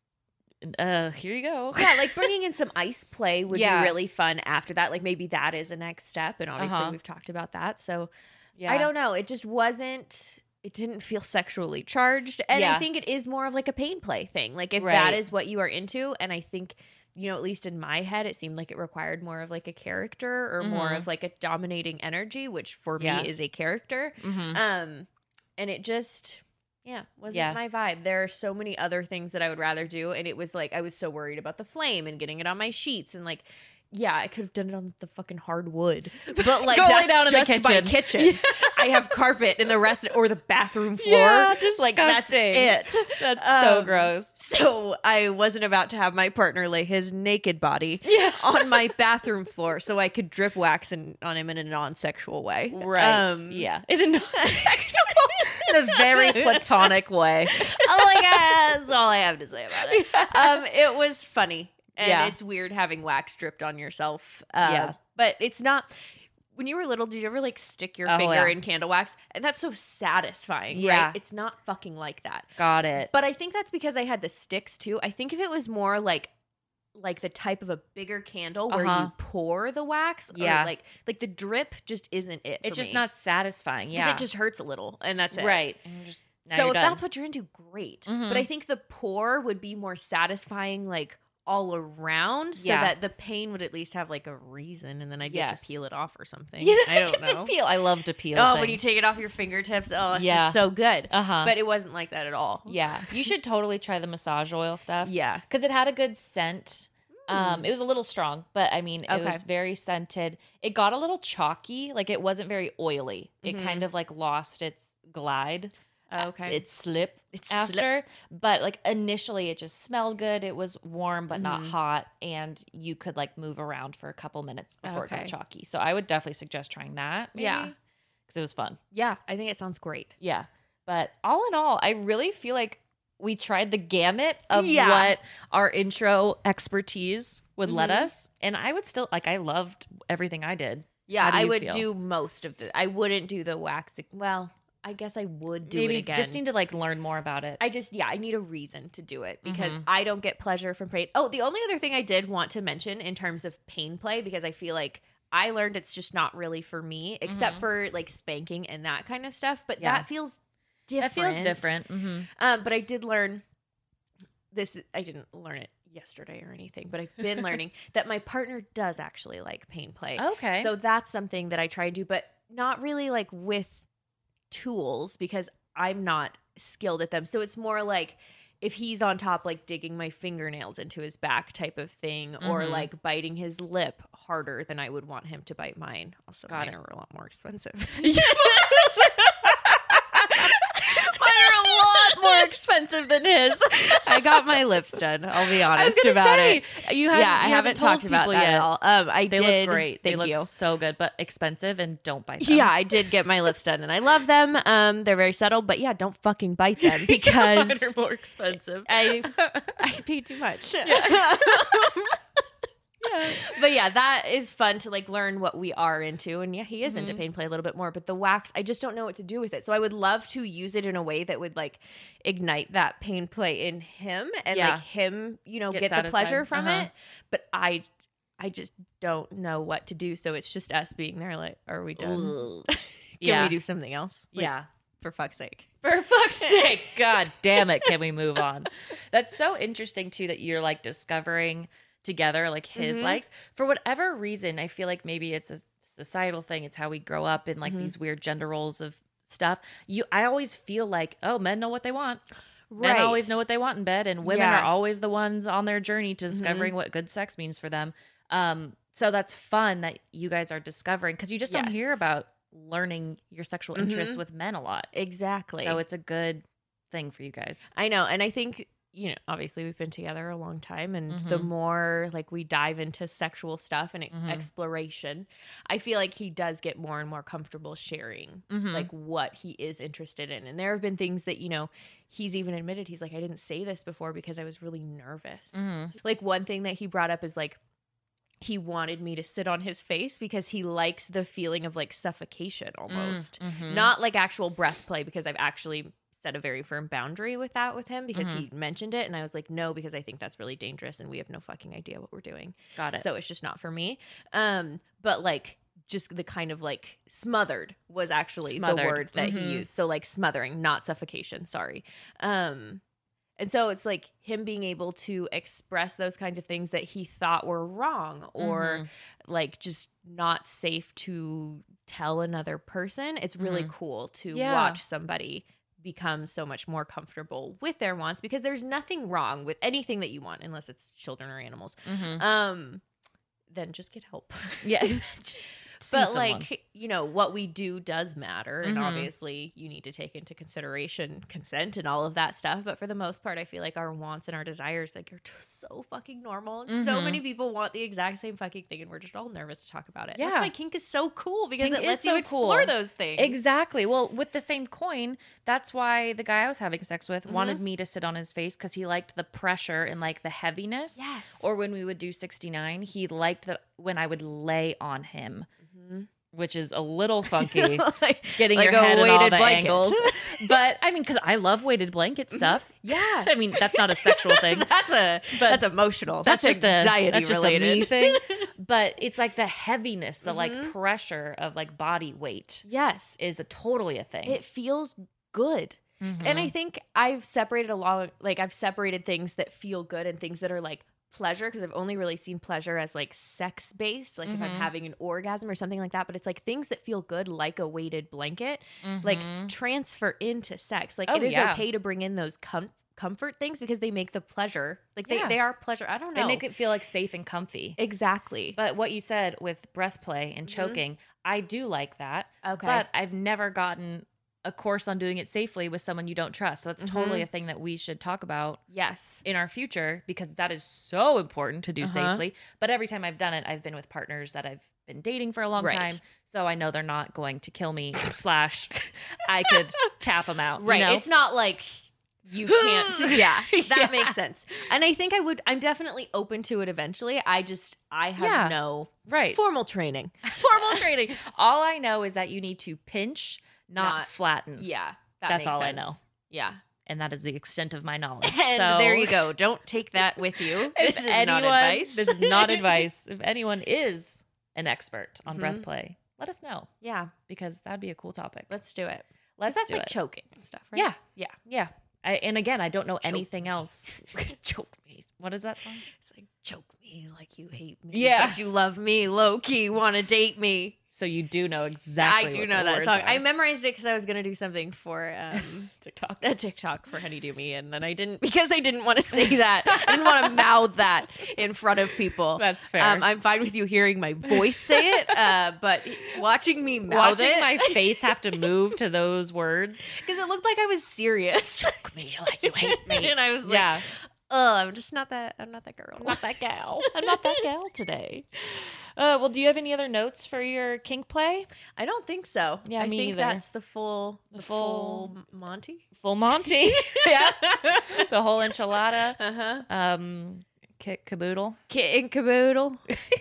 Speaker 3: uh here you go.
Speaker 2: Yeah, like bringing in some ice play would
Speaker 3: Yeah.
Speaker 2: be really fun after that. Like maybe that is a next step. And obviously
Speaker 3: Uh-huh.
Speaker 2: we've talked about that. So
Speaker 3: Yeah.
Speaker 2: I don't know. It just wasn't, it didn't feel sexually charged. And
Speaker 3: Yeah.
Speaker 2: I think it is more of like a pain play thing. Like if
Speaker 3: Right.
Speaker 2: that is what you are into, and I think, you know, at least in my head, it seemed like it required more of like a character or more
Speaker 3: Mhm.
Speaker 2: of like a dominating energy, which for
Speaker 3: Yeah.
Speaker 2: me is a character.
Speaker 3: Mhm.
Speaker 2: Um, and it just, yeah, wasn't
Speaker 3: Yeah.
Speaker 2: my vibe. There are so many other things that I would rather do, and it was like I was so worried about the flame and getting it on my sheets, and like, yeah, I could have done it on the fucking hardwood, but like
Speaker 3: Go lay
Speaker 2: that's
Speaker 3: down in the
Speaker 2: just my
Speaker 3: kitchen.
Speaker 2: kitchen. I have carpet in the rest or the bathroom floor.
Speaker 3: Yeah,
Speaker 2: like that's
Speaker 3: disgusting.
Speaker 2: it.
Speaker 3: That's so
Speaker 2: Um,
Speaker 3: gross.
Speaker 2: So I wasn't about to have my partner lay his naked body
Speaker 3: Yeah.
Speaker 2: on my bathroom floor so I could drip wax in, on him in a non-sexual way.
Speaker 3: Right.
Speaker 2: Um,
Speaker 3: yeah. In a non-sexual
Speaker 2: in a very platonic way. Oh my god, that's all I have to say about it. Um, it was funny, and
Speaker 3: Yeah.
Speaker 2: it's weird having wax dripped on yourself. Uh,
Speaker 3: Yeah.
Speaker 2: but it's not. When you were little, did you ever like stick your
Speaker 3: Oh,
Speaker 2: finger
Speaker 3: yeah.
Speaker 2: in candle wax? And that's so satisfying,
Speaker 3: Yeah.
Speaker 2: right? It's not fucking like that.
Speaker 3: Got it.
Speaker 2: But I think that's because I had the sticks too. I think if it was more like like the type of a bigger candle where
Speaker 3: Uh-huh.
Speaker 2: you pour the wax,
Speaker 3: Yeah.
Speaker 2: or like like the drip just isn't it.
Speaker 3: It's
Speaker 2: for
Speaker 3: just
Speaker 2: me.
Speaker 3: not satisfying.
Speaker 2: 'Cause
Speaker 3: Yeah.
Speaker 2: it just hurts a little, and that's it.
Speaker 3: right. And you're just now
Speaker 2: So
Speaker 3: you're
Speaker 2: if
Speaker 3: done.
Speaker 2: that's what you're into, great.
Speaker 3: Mhm.
Speaker 2: But I think the pour would be more satisfying, like all around, so
Speaker 3: Yeah.
Speaker 2: that the pain would at least have like a reason, and then I'd get
Speaker 3: Yes.
Speaker 2: to peel it off or something.
Speaker 3: Yeah,
Speaker 2: I don't
Speaker 3: get
Speaker 2: know.
Speaker 3: to feel. I love to peel.
Speaker 2: Oh, when you take it off your fingertips, oh, it's
Speaker 3: Yeah.
Speaker 2: just so good.
Speaker 3: Uh huh.
Speaker 2: But it wasn't like that at all.
Speaker 3: yeah, you should totally try the massage oil stuff.
Speaker 2: Yeah.
Speaker 3: because it had a good scent. Um, it was a little strong, but I mean, it
Speaker 2: Okay.
Speaker 3: was very scented. It got a little chalky, like it wasn't very oily. It
Speaker 2: Mhm.
Speaker 3: kind of like lost its glide.
Speaker 2: Oh, okay.
Speaker 3: it slip
Speaker 2: It
Speaker 3: after.
Speaker 2: slip.
Speaker 3: But like initially it just smelled good. It was warm but not
Speaker 2: Mhm.
Speaker 3: hot, and you could like move around for a couple minutes before it
Speaker 2: Okay.
Speaker 3: got chalky. So I would definitely suggest trying that. Maybe,
Speaker 2: Yeah.
Speaker 3: because it was fun.
Speaker 2: Yeah, I think it sounds great.
Speaker 3: Yeah. But all in all, I really feel like we tried the gamut of
Speaker 2: Yeah.
Speaker 3: what our intro expertise would let
Speaker 2: Mhm.
Speaker 3: us. And I would still, like, I loved everything I did.
Speaker 2: Yeah,
Speaker 3: How do
Speaker 2: I
Speaker 3: you
Speaker 2: would
Speaker 3: feel?
Speaker 2: do most of the. I wouldn't do the waxing. Well, I guess I would do
Speaker 3: Maybe
Speaker 2: it again.
Speaker 3: just need to, like, learn more about it.
Speaker 2: I just, yeah, I need a reason to do it because
Speaker 3: Mhm.
Speaker 2: I don't get pleasure from pain. Oh, the only other thing I did want to mention in terms of pain play, because I feel like I learned it's just not really for me, except
Speaker 3: Mhm.
Speaker 2: for like spanking and that kind of stuff. But
Speaker 3: Yeah.
Speaker 2: that feels different.
Speaker 3: That feels different. Mm-hmm.
Speaker 2: Um, but I did learn this. I didn't learn it yesterday or anything, but I've been learning that my partner does actually like pain play.
Speaker 3: Okay.
Speaker 2: So that's something that I try to do, but not really like with tools because I'm not skilled at them. So it's more like if he's on top, like digging my fingernails into his back type of thing, or
Speaker 3: Mhm.
Speaker 2: like biting his lip harder than I would want him to bite mine. Also,
Speaker 3: Got
Speaker 2: mine
Speaker 3: it.
Speaker 2: are a lot more expensive. Mine are a lot more expensive than his. I got my lips done. I'll be
Speaker 3: I was
Speaker 2: honest
Speaker 3: gonna
Speaker 2: about
Speaker 3: say,
Speaker 2: it.
Speaker 3: You
Speaker 2: Yeah,
Speaker 3: haven't,
Speaker 2: I
Speaker 3: you
Speaker 2: haven't
Speaker 3: told
Speaker 2: talked about
Speaker 3: people
Speaker 2: that
Speaker 3: yet.
Speaker 2: at all. Um, I
Speaker 3: They
Speaker 2: did.
Speaker 3: look great.
Speaker 2: Thank
Speaker 3: they look
Speaker 2: you.
Speaker 3: so good, but expensive, and don't bite them.
Speaker 2: Yeah, I did get my lips done, and I love them. Um, they're very subtle, but yeah, don't fucking bite them because
Speaker 3: Mine are more expensive.
Speaker 2: I I paid too much. But yeah, that is fun to like learn what we are into. And yeah, he is into
Speaker 3: Mhm.
Speaker 2: pain play a little bit more, but the wax, I just don't know what to do with it. So I would love to use it in a way that would like ignite that pain play in him and
Speaker 3: Yeah.
Speaker 2: like him, you know,
Speaker 3: Get
Speaker 2: get, the
Speaker 3: satisfied.
Speaker 2: pleasure from
Speaker 3: Uh-huh.
Speaker 2: it. But I I just don't know what to do. So it's just us being there like, are we done? Can
Speaker 3: Yeah.
Speaker 2: we do something else? Like,
Speaker 3: Yeah.
Speaker 2: for fuck's sake.
Speaker 3: For fuck's sake. God damn it. Can we move on? That's so interesting too that you're like discovering together like his
Speaker 2: Mhm.
Speaker 3: likes. For whatever reason, I feel like maybe it's a societal thing. It's how we grow up in like
Speaker 2: Mhm.
Speaker 3: these weird gender roles of stuff. You I always feel like, oh, men know what they want. Men always know what they want in bed, and women
Speaker 2: Yeah.
Speaker 3: are always the ones on their journey to discovering what good sex means for them. Um, so that's fun that you guys are discovering, because you just don't hear
Speaker 2: Yes.
Speaker 3: about learning your sexual interests
Speaker 2: Mhm.
Speaker 3: with men a lot.
Speaker 2: Exactly.
Speaker 3: So it's a good thing for you guys.
Speaker 2: I know. And I think, you know, obviously we've been together a long time. And the
Speaker 3: Mhm.
Speaker 2: more like we dive into sexual stuff and
Speaker 3: Mhm.
Speaker 2: exploration, I feel like he does get more and more comfortable sharing
Speaker 3: Mhm.
Speaker 2: like what he is interested in. And there have been things that, you know, he's even admitted, he's like, I didn't say this before because I was really nervous.
Speaker 3: Mhm.
Speaker 2: Like one thing that he brought up is like, he wanted me to sit on his face because he likes the feeling of like suffocation almost.
Speaker 3: Mhm.
Speaker 2: Not like actual breath play, because I've actually set a very firm boundary with that with him because he mentioned it. And I was like, no, because I think that's really dangerous and we have no fucking idea what we're doing.
Speaker 3: Got it.
Speaker 2: So it's just not for me. Um, but like just the kind of like smothered was actually
Speaker 3: Smothered.
Speaker 2: the word that
Speaker 3: Mhm.
Speaker 2: he used. So like smothering, not suffocation. Sorry. Um, and so it's like him being able to express those kinds of things that he thought were wrong or
Speaker 3: Mhm.
Speaker 2: like just not safe to tell another person. It's really
Speaker 3: Mhm.
Speaker 2: cool to
Speaker 3: Yeah.
Speaker 2: watch somebody become so much more comfortable with their wants, because there's nothing wrong with anything that you want unless it's children or animals.
Speaker 3: Mhm.
Speaker 2: Um, then just get help.
Speaker 3: Yeah. Just see
Speaker 2: But
Speaker 3: someone.
Speaker 2: like, you know, what we do does matter. And
Speaker 3: Mhm.
Speaker 2: obviously you need to take into consideration consent and all of that stuff. But for the most part, I feel like our wants and our desires like are just so fucking normal. And so
Speaker 3: Mhm.
Speaker 2: many people want the exact same fucking thing. And we're just all nervous to talk about it.
Speaker 3: Yeah.
Speaker 2: That's why kink is so cool, because
Speaker 3: Kink
Speaker 2: it
Speaker 3: is
Speaker 2: lets you
Speaker 3: so
Speaker 2: explore
Speaker 3: cool.
Speaker 2: those things.
Speaker 3: Exactly. Well, with the same coin, that's why the guy I was having sex with
Speaker 2: Mm-hmm.
Speaker 3: wanted me to sit on his face, because he liked the pressure and like the heaviness.
Speaker 2: Yes.
Speaker 3: Or when we would do sixty-nine, he liked that when I would lay on him,
Speaker 2: Mhm.
Speaker 3: which is a little funky,
Speaker 2: like,
Speaker 3: getting
Speaker 2: like
Speaker 3: your
Speaker 2: a
Speaker 3: head in all
Speaker 2: weighted
Speaker 3: the
Speaker 2: blanket.
Speaker 3: angles. But I mean, because I love weighted blanket stuff.
Speaker 2: Yeah.
Speaker 3: I mean, that's not a sexual thing.
Speaker 2: that's a
Speaker 3: But
Speaker 2: that's emotional.
Speaker 3: That's,
Speaker 2: That's,
Speaker 3: just
Speaker 2: anxiety
Speaker 3: a that's just
Speaker 2: related.
Speaker 3: a me thing. But it's like the heaviness, the
Speaker 2: Mhm.
Speaker 3: like pressure of like body weight
Speaker 2: Yes.
Speaker 3: is a totally a thing.
Speaker 2: It feels good.
Speaker 3: Mhm.
Speaker 2: And I think I've separated a lot, like I've separated things that feel good and things that are like pleasure, because I've only really seen pleasure as like sex based, like if I'm
Speaker 3: Mhm.
Speaker 2: having an orgasm or something like that. But it's like things that feel good, like a weighted blanket, like
Speaker 3: Mhm.
Speaker 2: transfer into sex. Like
Speaker 3: Oh,
Speaker 2: it is
Speaker 3: yeah.
Speaker 2: okay to bring in those com- comfort things because they make the pleasure, like they,
Speaker 3: Yeah.
Speaker 2: they are pleasure. I don't know.
Speaker 3: They make it feel like safe and comfy.
Speaker 2: exactly.
Speaker 3: But what you said with breath play and
Speaker 2: Mhm.
Speaker 3: choking, I do like that.
Speaker 2: Okay.
Speaker 3: But I've never gotten a course on doing it safely with someone you don't trust. So that's mm-hmm. totally a thing that we should talk about
Speaker 2: yes.
Speaker 3: in our future, because that is so important to do uh-huh. safely. But every time I've done it, I've been with partners that I've been dating for a long
Speaker 2: right.
Speaker 3: time. So I know they're not going to kill me slash I could tap them out.
Speaker 2: Right.
Speaker 3: You know?
Speaker 2: It's not like you can't. yeah. That
Speaker 3: yeah.
Speaker 2: makes sense. And I think I would, I'm definitely open to it eventually. I just, I have
Speaker 3: yeah.
Speaker 2: no
Speaker 3: right.
Speaker 2: formal training.
Speaker 3: Formal training. All I know is that you need to pinch, not, not flatten.
Speaker 2: Yeah. That
Speaker 3: That's
Speaker 2: makes
Speaker 3: all
Speaker 2: sense.
Speaker 3: I know.
Speaker 2: Yeah.
Speaker 3: And that is the extent of my knowledge.
Speaker 2: And
Speaker 3: so
Speaker 2: there you go. Don't take that with you. This is
Speaker 3: anyone,
Speaker 2: not advice.
Speaker 3: This is not advice. If anyone is an expert on
Speaker 2: mm-hmm.
Speaker 3: breath play, let us know.
Speaker 2: Yeah.
Speaker 3: Because that'd be a cool topic.
Speaker 2: Let's do it.
Speaker 3: Let's
Speaker 2: that's
Speaker 3: do
Speaker 2: like
Speaker 3: it.
Speaker 2: choking and stuff, right?
Speaker 3: Yeah. Yeah. Yeah. I, and again, I don't know
Speaker 2: Choke
Speaker 3: anything
Speaker 2: me.
Speaker 3: else. Choke me. What is that song?
Speaker 2: It's like, choke me like you hate me.
Speaker 3: Yeah.
Speaker 2: But you love me, low key, want to date me.
Speaker 3: So you do know exactly
Speaker 2: I do
Speaker 3: what
Speaker 2: know
Speaker 3: the
Speaker 2: that
Speaker 3: words
Speaker 2: song.
Speaker 3: are.
Speaker 2: I memorized it because I was going to do something for um,
Speaker 3: TikTok.
Speaker 2: a TikTok for Honeydew Me, and then I didn't because I didn't want to say that. I didn't want to mouth that in front of people.
Speaker 3: That's fair.
Speaker 2: Um, I'm fine with you hearing my voice say it, uh, but watching me mouth
Speaker 3: Watching
Speaker 2: it,
Speaker 3: my face have to move to those words.
Speaker 2: because it looked like I was serious.
Speaker 3: Choke me like you hate me.
Speaker 2: And I was like,
Speaker 3: Yeah.
Speaker 2: oh, I'm just not that. I'm not that girl.
Speaker 3: I'm not that gal. I'm not that gal today. Uh, well, do you have any other notes for your kink play?
Speaker 2: I don't think so.
Speaker 3: Yeah,
Speaker 2: I
Speaker 3: me
Speaker 2: think
Speaker 3: either.
Speaker 2: that's the full, the,
Speaker 3: The
Speaker 2: full,
Speaker 3: full-
Speaker 2: Monty.
Speaker 3: Full Monty. Yeah. The whole enchilada.
Speaker 2: Uh huh.
Speaker 3: Um, kit caboodle.
Speaker 2: Kit and caboodle.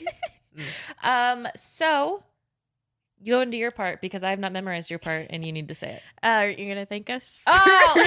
Speaker 3: Um, so you go into your part because I have not memorized your part and you need to say it.
Speaker 2: Uh, are you gonna thank us?
Speaker 3: Oh,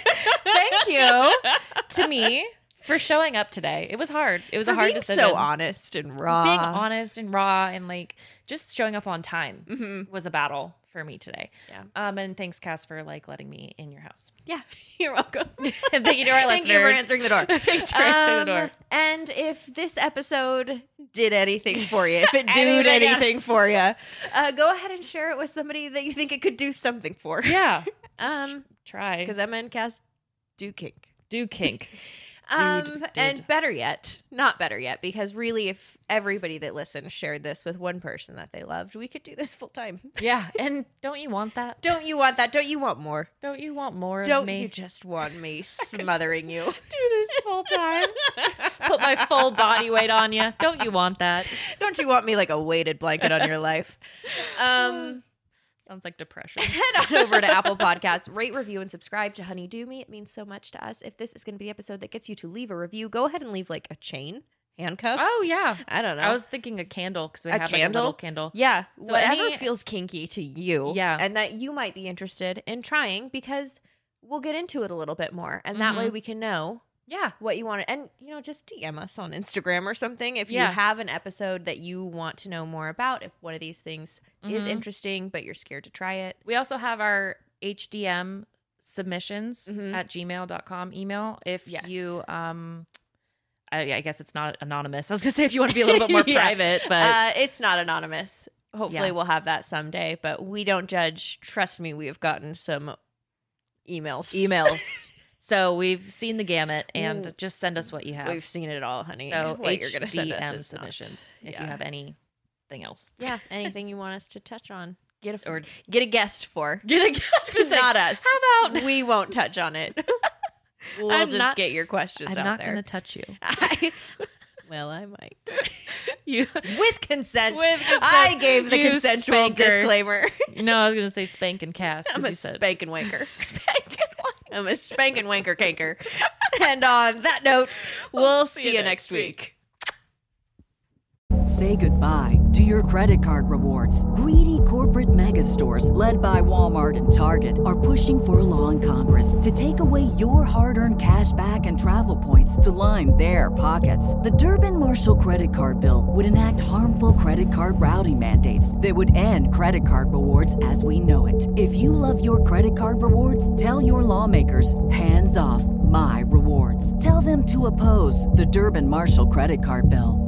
Speaker 3: thank you to me for showing up today. It was hard. It was
Speaker 2: For
Speaker 3: a hard
Speaker 2: being
Speaker 3: decision.
Speaker 2: so honest and raw.
Speaker 3: Just being honest and raw and like just showing up on time
Speaker 2: Mhm.
Speaker 3: was a battle for me today.
Speaker 2: Yeah.
Speaker 3: Um, and thanks, Cass, for like letting me in your house.
Speaker 2: Yeah, you're welcome.
Speaker 3: And thank you to our
Speaker 2: Thank you for
Speaker 3: listeners.
Speaker 2: answering the door.
Speaker 3: Thanks for answering the door.
Speaker 2: Um, And if this episode did anything for you, if it did
Speaker 3: Anything, yeah.
Speaker 2: anything for you, uh, go ahead and share it with somebody that you think it could do something for.
Speaker 3: Yeah.
Speaker 2: Um,
Speaker 3: um, try.
Speaker 2: because Emma and Cass do kink.
Speaker 3: Do kink.
Speaker 2: Um,
Speaker 3: Dude,
Speaker 2: and
Speaker 3: dude.
Speaker 2: better yet, not better yet, because really, if everybody that listened shared this with one person that they loved, we could do this full time.
Speaker 3: Yeah. And don't you want that?
Speaker 2: Don't you want that? Don't you want more?
Speaker 3: Don't you want more of
Speaker 2: Don't
Speaker 3: me?
Speaker 2: you just want me smothering you?
Speaker 3: do this full time? Put my full body weight on you. Don't you want that?
Speaker 2: Don't you want me like a weighted blanket on your life? Um,
Speaker 3: Sounds like depression.
Speaker 2: head on over to Apple Podcasts, rate, review, and subscribe to Honeydew Me. It means so much to us. If this is going to be the episode that gets you to leave a review, go ahead and leave like a chain, handcuffs.
Speaker 3: Oh yeah.
Speaker 2: I don't know.
Speaker 3: I was thinking a candle because we
Speaker 2: A
Speaker 3: have like a
Speaker 2: candle?
Speaker 3: little candle.
Speaker 2: Yeah,
Speaker 3: So
Speaker 2: whatever
Speaker 3: any-
Speaker 2: feels kinky to you.
Speaker 3: Yeah.
Speaker 2: And that you might be interested in trying, because we'll get into it a little bit more. And that way
Speaker 3: Mhm.
Speaker 2: we can know
Speaker 3: Yeah.
Speaker 2: what you want. And, you know, just D M us on Instagram or something. If
Speaker 3: Yeah.
Speaker 2: you have an episode that you want to know more about, if one of these things is
Speaker 3: Mhm.
Speaker 2: interesting, but you're scared to try it.
Speaker 3: We also have our H D M submissions
Speaker 2: Mhm.
Speaker 3: at gmail dot com email. If
Speaker 2: Yes.
Speaker 3: you, um, I, I guess it's not anonymous. I was going to say if you want to be a little bit more
Speaker 2: Yeah.
Speaker 3: private, but
Speaker 2: Uh, it's not anonymous. Hopefully
Speaker 3: Yeah.
Speaker 2: we'll have that someday, but we don't judge. Trust me, we have gotten some emails.
Speaker 3: emails. So we've seen the gamut and
Speaker 2: Ooh.
Speaker 3: just send us what you have.
Speaker 2: We've seen it all, honey.
Speaker 3: so
Speaker 2: what you're gonna send us
Speaker 3: H D M
Speaker 2: is not-
Speaker 3: submissions if
Speaker 2: Yeah.
Speaker 3: you have anything else.
Speaker 2: Yeah, anything you want us to touch on, get a
Speaker 3: Or
Speaker 2: get a guest for.
Speaker 3: get a
Speaker 2: It's not us.
Speaker 3: How about
Speaker 2: We won't touch on it. We'll
Speaker 3: I'm
Speaker 2: just
Speaker 3: not-
Speaker 2: get your questions
Speaker 3: I'm
Speaker 2: out
Speaker 3: not
Speaker 2: there.
Speaker 3: going to touch you.
Speaker 2: I, well, I might.
Speaker 3: You
Speaker 2: With consent.
Speaker 3: With consent.
Speaker 2: I gave the
Speaker 3: You
Speaker 2: consensual
Speaker 3: spanker.
Speaker 2: disclaimer.
Speaker 3: No, I was going to say spank and cast.
Speaker 2: I'm a
Speaker 3: you said
Speaker 2: spank and wanker.
Speaker 3: spank and
Speaker 2: I'm a spank and wanker canker. And on that note, we'll see, you next week.
Speaker 1: Say goodbye to your credit card rewards. Greedy corporate mega stores, led by Walmart and Target, are pushing for a law in Congress to take away your hard-earned cash back and travel points to line their pockets. The Durbin-Marshall credit card bill would enact harmful credit card routing mandates that would end credit card rewards as we know it. If you love your credit card rewards, tell your lawmakers, hands off my rewards. Tell them to oppose the Durbin-Marshall credit card bill.